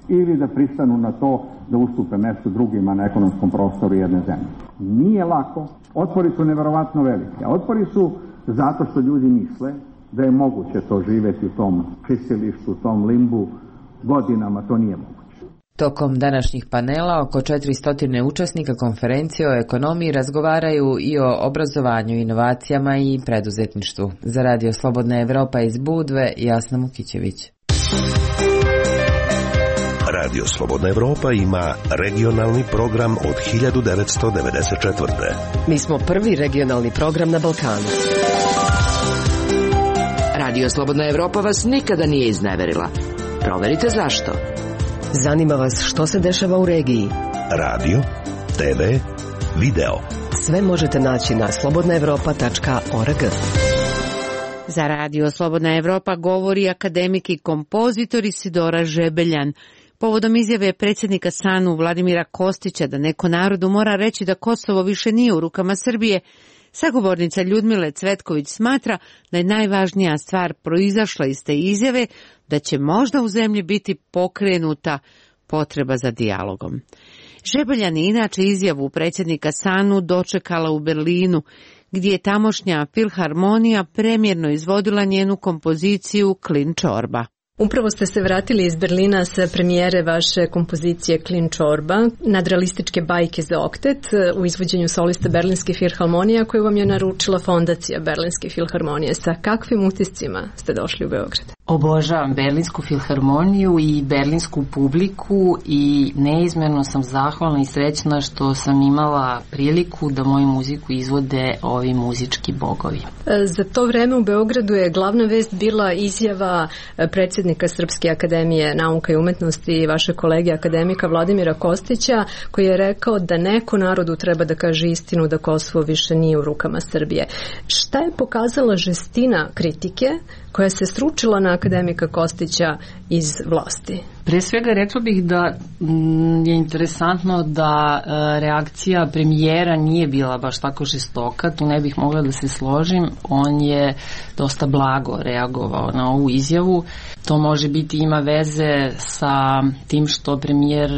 ili da pristanu na to da ustupe mesto drugima na ekonomskom prostoru jedne zemlje. Nije lako, otpori su neverovatno veliki, a otpori su zato što ljudi misle da je moguće to živeti u tom čistilištu, u tom limbu, godinama to nije moguće. Tokom današnjih panela oko četiristo učesnika konferencije o ekonomiji razgovaraju i o obrazovanju, inovacijama i preduzetništvu. Za Radio Slobodna Evropa iz Budve, Jasna Mukićević. Radio Slobodna Evropa ima regionalni program od hiljadu devetsto devedeset četvrte. Mi smo prvi regionalni program na Balkanu. Radio Slobodna Evropa vas nikada nije izneverila. Proverite zašto. Zanima vas što se dešava u regiji. Radio, te ve, video. Sve možete naći na slobodna evropa tačka org. Za Radio Slobodna Evropa govori akademik i kompozitor Isidora Žebeljan. Povodom izjave predsjednika S A N U Vladimira Kostića da neko narodu mora reći da Kosovo više nije u rukama Srbije, sagovornica Ljudmile Cvetković smatra da je najvažnija stvar proizašla iz te izjave, da će možda u zemlji biti pokrenuta potreba za dijalogom. Žebeljan je inače izjavu predsjednika S A N U dočekala u Berlinu, gdje je tamošnja filharmonija premjerno izvodila njenu kompoziciju Klin čorba. Upravo ste se vratili iz Berlina sa premijere vaše kompozicije Klin čorba, nadrealističke bajke za oktet u izvođenju soliste Berlinske filharmonije koju vam je naručila fondacija Berlinske filharmonije. Sa kakvim utiscima ste došli u Beograd? Obožavam Berlinsku filharmoniju i berlinsku publiku i neizmjerno sam zahvalna i srećna što sam imala priliku da moju muziku izvode ovi muzički bogovi. Za to vreme u Beogradu je glavna vest bila izjava predsjednika Srpske akademije nauka i umetnosti i vaše kolege akademika Vladimira Kostića, koji je rekao da neko narodu treba da kaže istinu da Kosovo više nije u rukama Srbije. Šta je pokazala žestina kritike koja se sručila na akademika Kostića iz vlasti? Pre svega rekla bih da je interesantno da reakcija premijera nije bila baš tako žestoka, tu ne bih mogla da se složim, on je dosta blago reagovao na ovu izjavu. To može biti, ima veze sa tim što premijer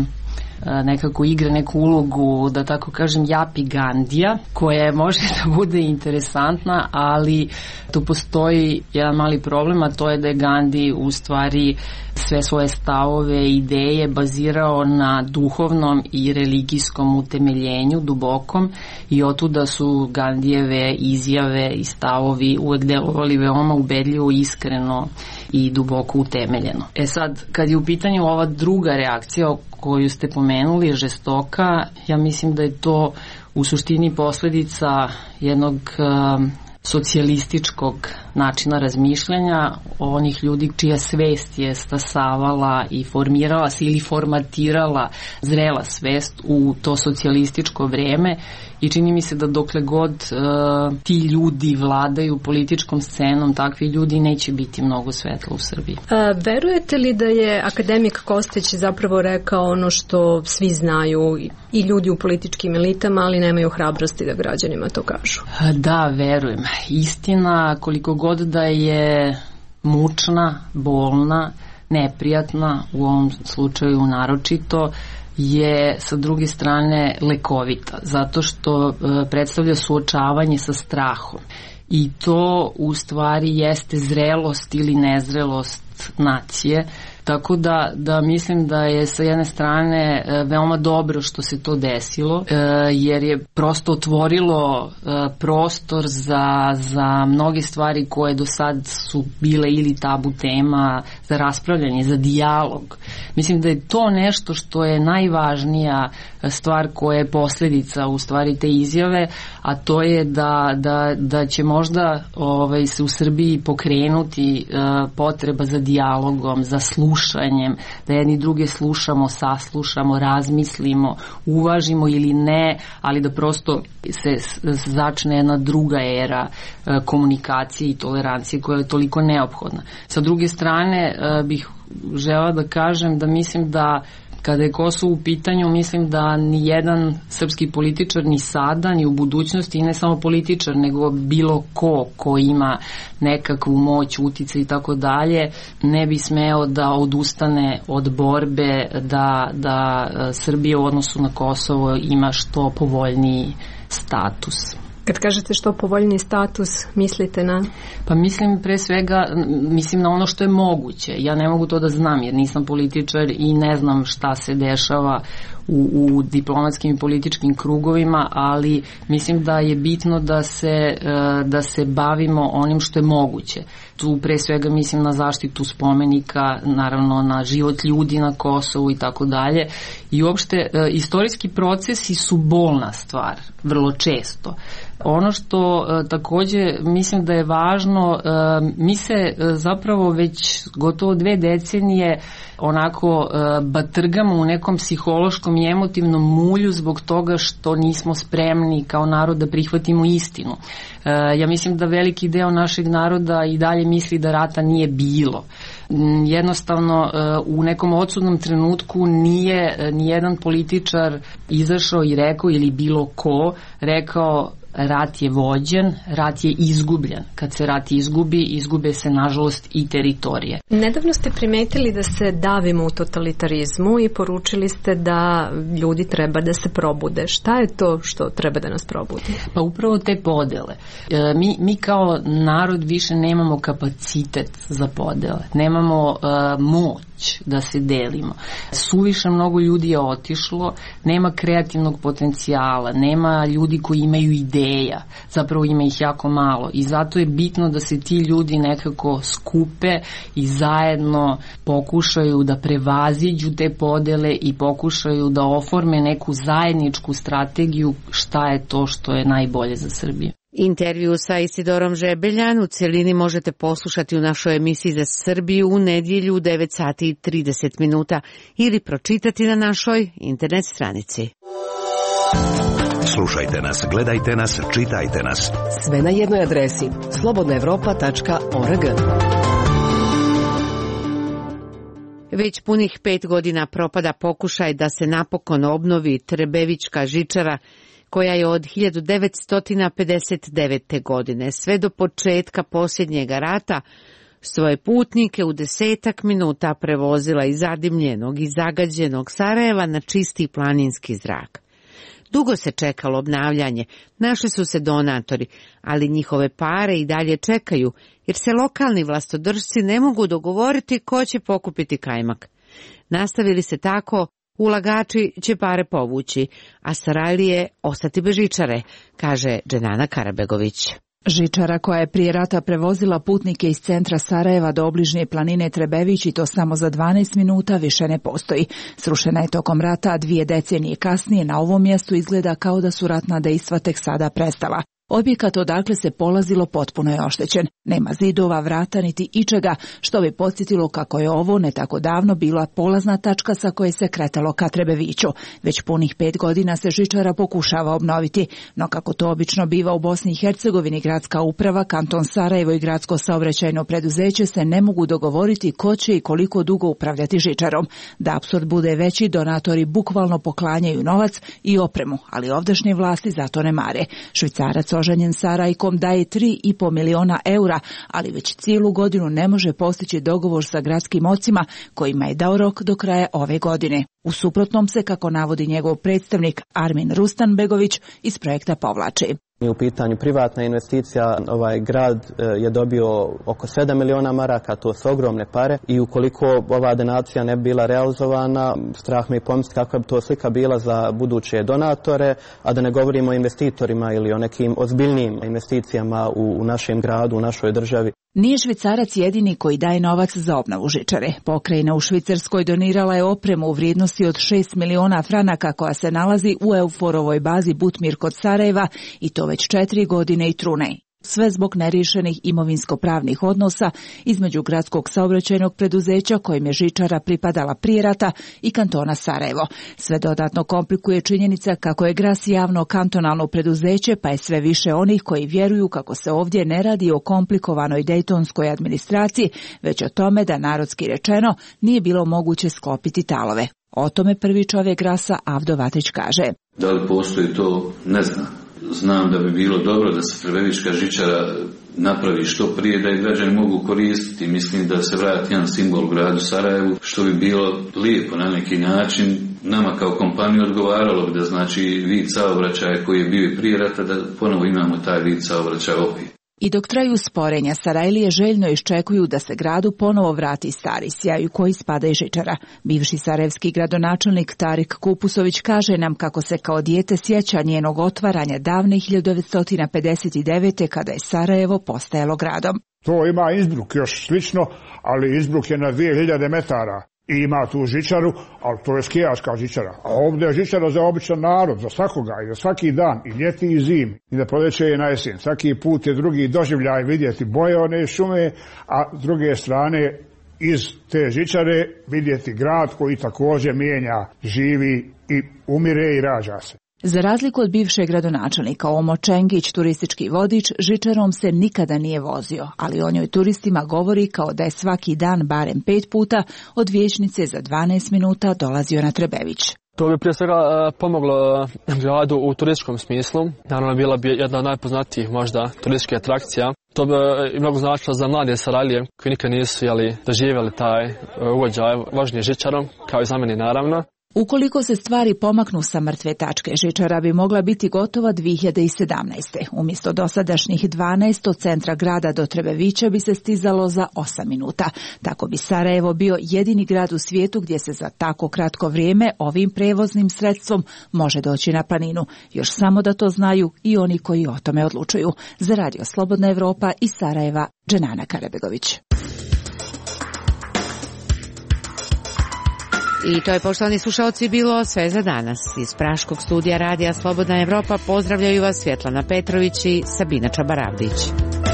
nekako igra neku ulogu, da tako kažem, Japi Gandija, koja može da bude interesantna, ali tu postoji jedan mali problem, a to je da je Gandhi u stvari sve svoje stavove i ideje bazirao na duhovnom i religijskom utemeljenju, dubokom, i otuda su Gandijeve izjave i stavovi uvek delovali veoma ubedljivo, iskreno i duboko utemeljeno. E sad, kad je u pitanju ova druga reakcija koju ste pomenuli, žestoka, ja mislim da je to u suštini posledica jednog um, socijalističkog načina razmišljanja, onih ljudi čija svest je stasavala i formirala se ili formatirala zrela svest u to socijalističko vreme, i čini mi se da dokle god uh, ti ljudi vladaju političkom scenom, takvi ljudi neće biti mnogo svetla u Srbiji. A, verujete li da je akademik Kostić zapravo rekao ono što svi znaju i ljudi u političkim elitama, ali nemaju hrabrosti da građanima to kažu? Da, verujem. Istina, koliko god da je mučna, bolna, neprijatna, u ovom slučaju naročito, je sa druge strane lekovita, zato što e, predstavlja suočavanje sa strahom. I to u stvari jeste zrelost ili nezrelost nacije. Tako da, da mislim da je sa jedne strane e, veoma dobro što se to desilo, e, jer je prosto otvorilo e, prostor za, za mnoge stvari koje do sad su bile ili tabu tema, za raspravljanje, za dijalog. Mislim da je to nešto što je najvažnija stvar koja je posljedica u stvari te izjave, a to je da, da, da će možda ovaj, se u Srbiji pokrenuti e, potreba za dijalogom, za slušanjem, da jedni druge slušamo, saslušamo, razmislimo, uvažimo ili ne, ali da prosto se začne jedna druga era komunikacije i tolerancije koja je toliko neophodna. Sa druge strane bih žela da kažem da mislim da Kada je Kosovo u pitanju, mislim da ni jedan srpski političar ni sada, ni u budućnosti, i ne samo političar, nego bilo ko ko ima nekakvu moć, uticaj i tako dalje, ne bi smeo da odustane od borbe da, da Srbija u odnosu na Kosovo ima što povoljniji status. Kad kažete što povoljni status, mislite na? Pa mislim pre svega, mislim na ono što je moguće. Ja ne mogu to da znam jer nisam političar i ne znam šta se dešava u, u diplomatskim i političkim krugovima, ali mislim da je bitno da se, da se bavimo onim što je moguće. Tu pre svega mislim na zaštitu spomenika, naravno na život ljudi na Kosovu i tako dalje. I uopšte, istorijski procesi su bolna stvar, vrlo često. Ono što e, takođe mislim da je važno, e, mi se e, zapravo već gotovo dve decenije onako e, batrgamo u nekom psihološkom i emotivnom mulju zbog toga što nismo spremni kao narod da prihvatimo istinu. E, ja mislim da veliki deo našeg naroda i dalje misli da rata nije bilo. Jednostavno e, u nekom odsudnom trenutku nije nijedan političar izašao i rekao, ili bilo ko rekao, rat je vođen, rat je izgubljen. Kad se rat izgubi, izgube se nažalost i teritorije. Nedavno ste primetili da se davimo u totalitarizmu i poručili ste da ljudi treba da se probude. Šta je to što treba da nas probudi? Pa upravo te podele. E, mi, mi kao narod više nemamo kapacitet za podele. Nemamo e, moć da se delimo. Suviše mnogo ljudi je otišlo, nema kreativnog potencijala, nema ljudi koji imaju ideja, zapravo ima ih jako malo i zato je bitno da se ti ljudi nekako skupe i zajedno pokušaju da prevaziđu te podele i pokušaju da oforme neku zajedničku strategiju šta je to što je najbolje za Srbiju. Intervju sa Isidorom Žebeljan u celini možete poslušati u našoj emisiji za Srbiju u nedjelju u devet sati i trideset minuta ili pročitati na našoj internet stranici. Slušajte nas, gledajte nas, čitajte nas. Sve na jednoj adresi slobodna evropa tačka org. Već punih pet godina propada pokušaj da se napokon obnovi Trebevićka žičara, koja je od hiljadu devetsto pedeset devete. godine sve do početka posljednjeg rata svoje putnike u desetak minuta prevozila iz zadimljenog i zagađenog Sarajeva na čisti planinski zrak. Dugo se čekalo obnavljanje, našli su se donatori, ali njihove pare i dalje čekaju, jer se lokalni vlastodržci ne mogu dogovoriti ko će pokupiti kajmak. Nastavili se tako, ulagači će pare povući, a Sarajlije ostati bez žičare, kaže Dženana Karabegović. Žičara koja je prije rata prevozila putnike iz centra Sarajeva do obližnje planine Trebević i to samo za dvanaest minuta više ne postoji. Srušena je tokom rata, a dvije decenije kasnije na ovom mjestu izgleda kao da su ratna dejstva tek sada prestala. Objekat odakle se polazilo potpuno je oštećen. Nema zidova, vrata niti ičega, što bi podsjetilo kako je ovo ne tako davno bila polazna tačka sa koje se kretalo ka Trebeviću. Već punih pet godina se žičara pokušava obnoviti, no kako to obično biva u Bosni i Hercegovini, gradska uprava, kanton Sarajevo i gradsko saobraćajno preduzeće se ne mogu dogovoriti ko će i koliko dugo upravljati žičarom. Da apsurd bude veći, donatori bukvalno poklanjaju novac i opremu, ali ovdašnje vlasti zato ne mare. Švicarac oženjen sa Rajkom daje tri i po miliona eura, ali već cijelu godinu ne može postići dogovor sa gradskim ocima kojima je dao rok do kraja ove godine. U suprotnom se, kako navodi njegov predstavnik Armin Rustanbegović, iz projekta povlači. U pitanju privatna investicija, ovaj grad je dobio oko sedam miliona maraka, to su ogromne pare i ukoliko ova donacija ne bi bila realizovana, strah me i pomisliti kakva bi to slika bila za buduće donatore, a da ne govorimo o investitorima ili o nekim ozbiljnijim investicijama u, u našem gradu, u našoj državi. Nije Švicarac jedini koji daje novac za obnovu žičare. Pokrajina u Švicarskoj donirala je opremu u vrijednosti od šest miliona franaka koja se nalazi u Euforovoj bazi Butmir kod Sarajeva i to već četiri godine i trune. Sve zbog neriješenih imovinsko-pravnih odnosa između gradskog saobraćajnog preduzeća kojim je žičara pripadala prije rata i kantona Sarajevo. Sve dodatno komplikuje činjenica kako je Gras javno kantonalno preduzeće, pa je sve više onih koji vjeruju kako se ovdje ne radi o komplikovanoj dejtonskoj administraciji, već o tome da, narodski rečeno, nije bilo moguće sklopiti talove. O tome prvi čovjek Rasa Avdo Vatić kaže. Da li postoji to, ne znam. Znam da bi bilo dobro da se Trebevička žičara napravi što prije, da je građani mogu koristiti. Mislim da se vrati jedan simbol gradu Sarajevu, što bi bilo lijepo na neki način. Nama kao kompaniju odgovaralo bi da znači vid saobraćaja koji je bio i prije rata, da ponovo imamo taj vid saobraćaja opet. I dok traju sporenja, Sarajlije željno iščekuju da se gradu ponovo vrati stari sjaj u koji spada i žičara. Bivši sarajevski gradonačelnik Tarik Kupusović kaže nam kako se kao dijete sjeća njenog otvaranja davne hiljadu devetsto pedeset devete. kada je Sarajevo postajalo gradom. To ima Innsbruck još slično, ali Innsbruck je na dvije hiljade metara. I ima tu žičaru, ali to je skijaška žičara. A ovdje je žičara za običan narod, za svakoga i za svaki dan, i ljeti i zimi, i na proljeće i na jesen. Svaki put je drugi doživljaj vidjeti boje one šume, a s druge strane iz te žičare vidjeti grad koji također mijenja, živi i umire i rađa se. Za razliku od bivšeg gradonačelnika Omo Čengić, turistički vodič, žičarom se nikada nije vozio, ali o njoj turistima govori kao da je svaki dan barem pet puta od vijećnice za dvanaest minuta dolazio na Trebević. To bi prije svega pomoglo gradu u turističkom smislu. Naravno, bila bi jedna od najpoznatijih možda turističkih atrakcija. To bi i mnogo značilo za mlade Sarajlije koji nikad nisu jeli, doživjeli taj uvođaj vožnje žičarom, kao i za mene naravno. Ukoliko se stvari pomaknu sa mrtve tačke, žičara bi mogla biti gotova dvije hiljade sedamnaeste. Umjesto dosadašnjih dvanaest od centra grada do Trebevića bi se stizalo za osam minuta. Tako bi Sarajevo bio jedini grad u svijetu gdje se za tako kratko vrijeme ovim prevoznim sredstvom može doći na planinu. Još samo da to znaju i oni koji o tome odlučuju. Za Radio Slobodna Evropa iz Sarajeva, Dženana Karabegović. I to je, poštovani slušalci, bilo sve za danas. Iz Praškog studija Radija Slobodna Evropa pozdravljaju vas Svjetlana Petrović i Sabina Čabaravdić.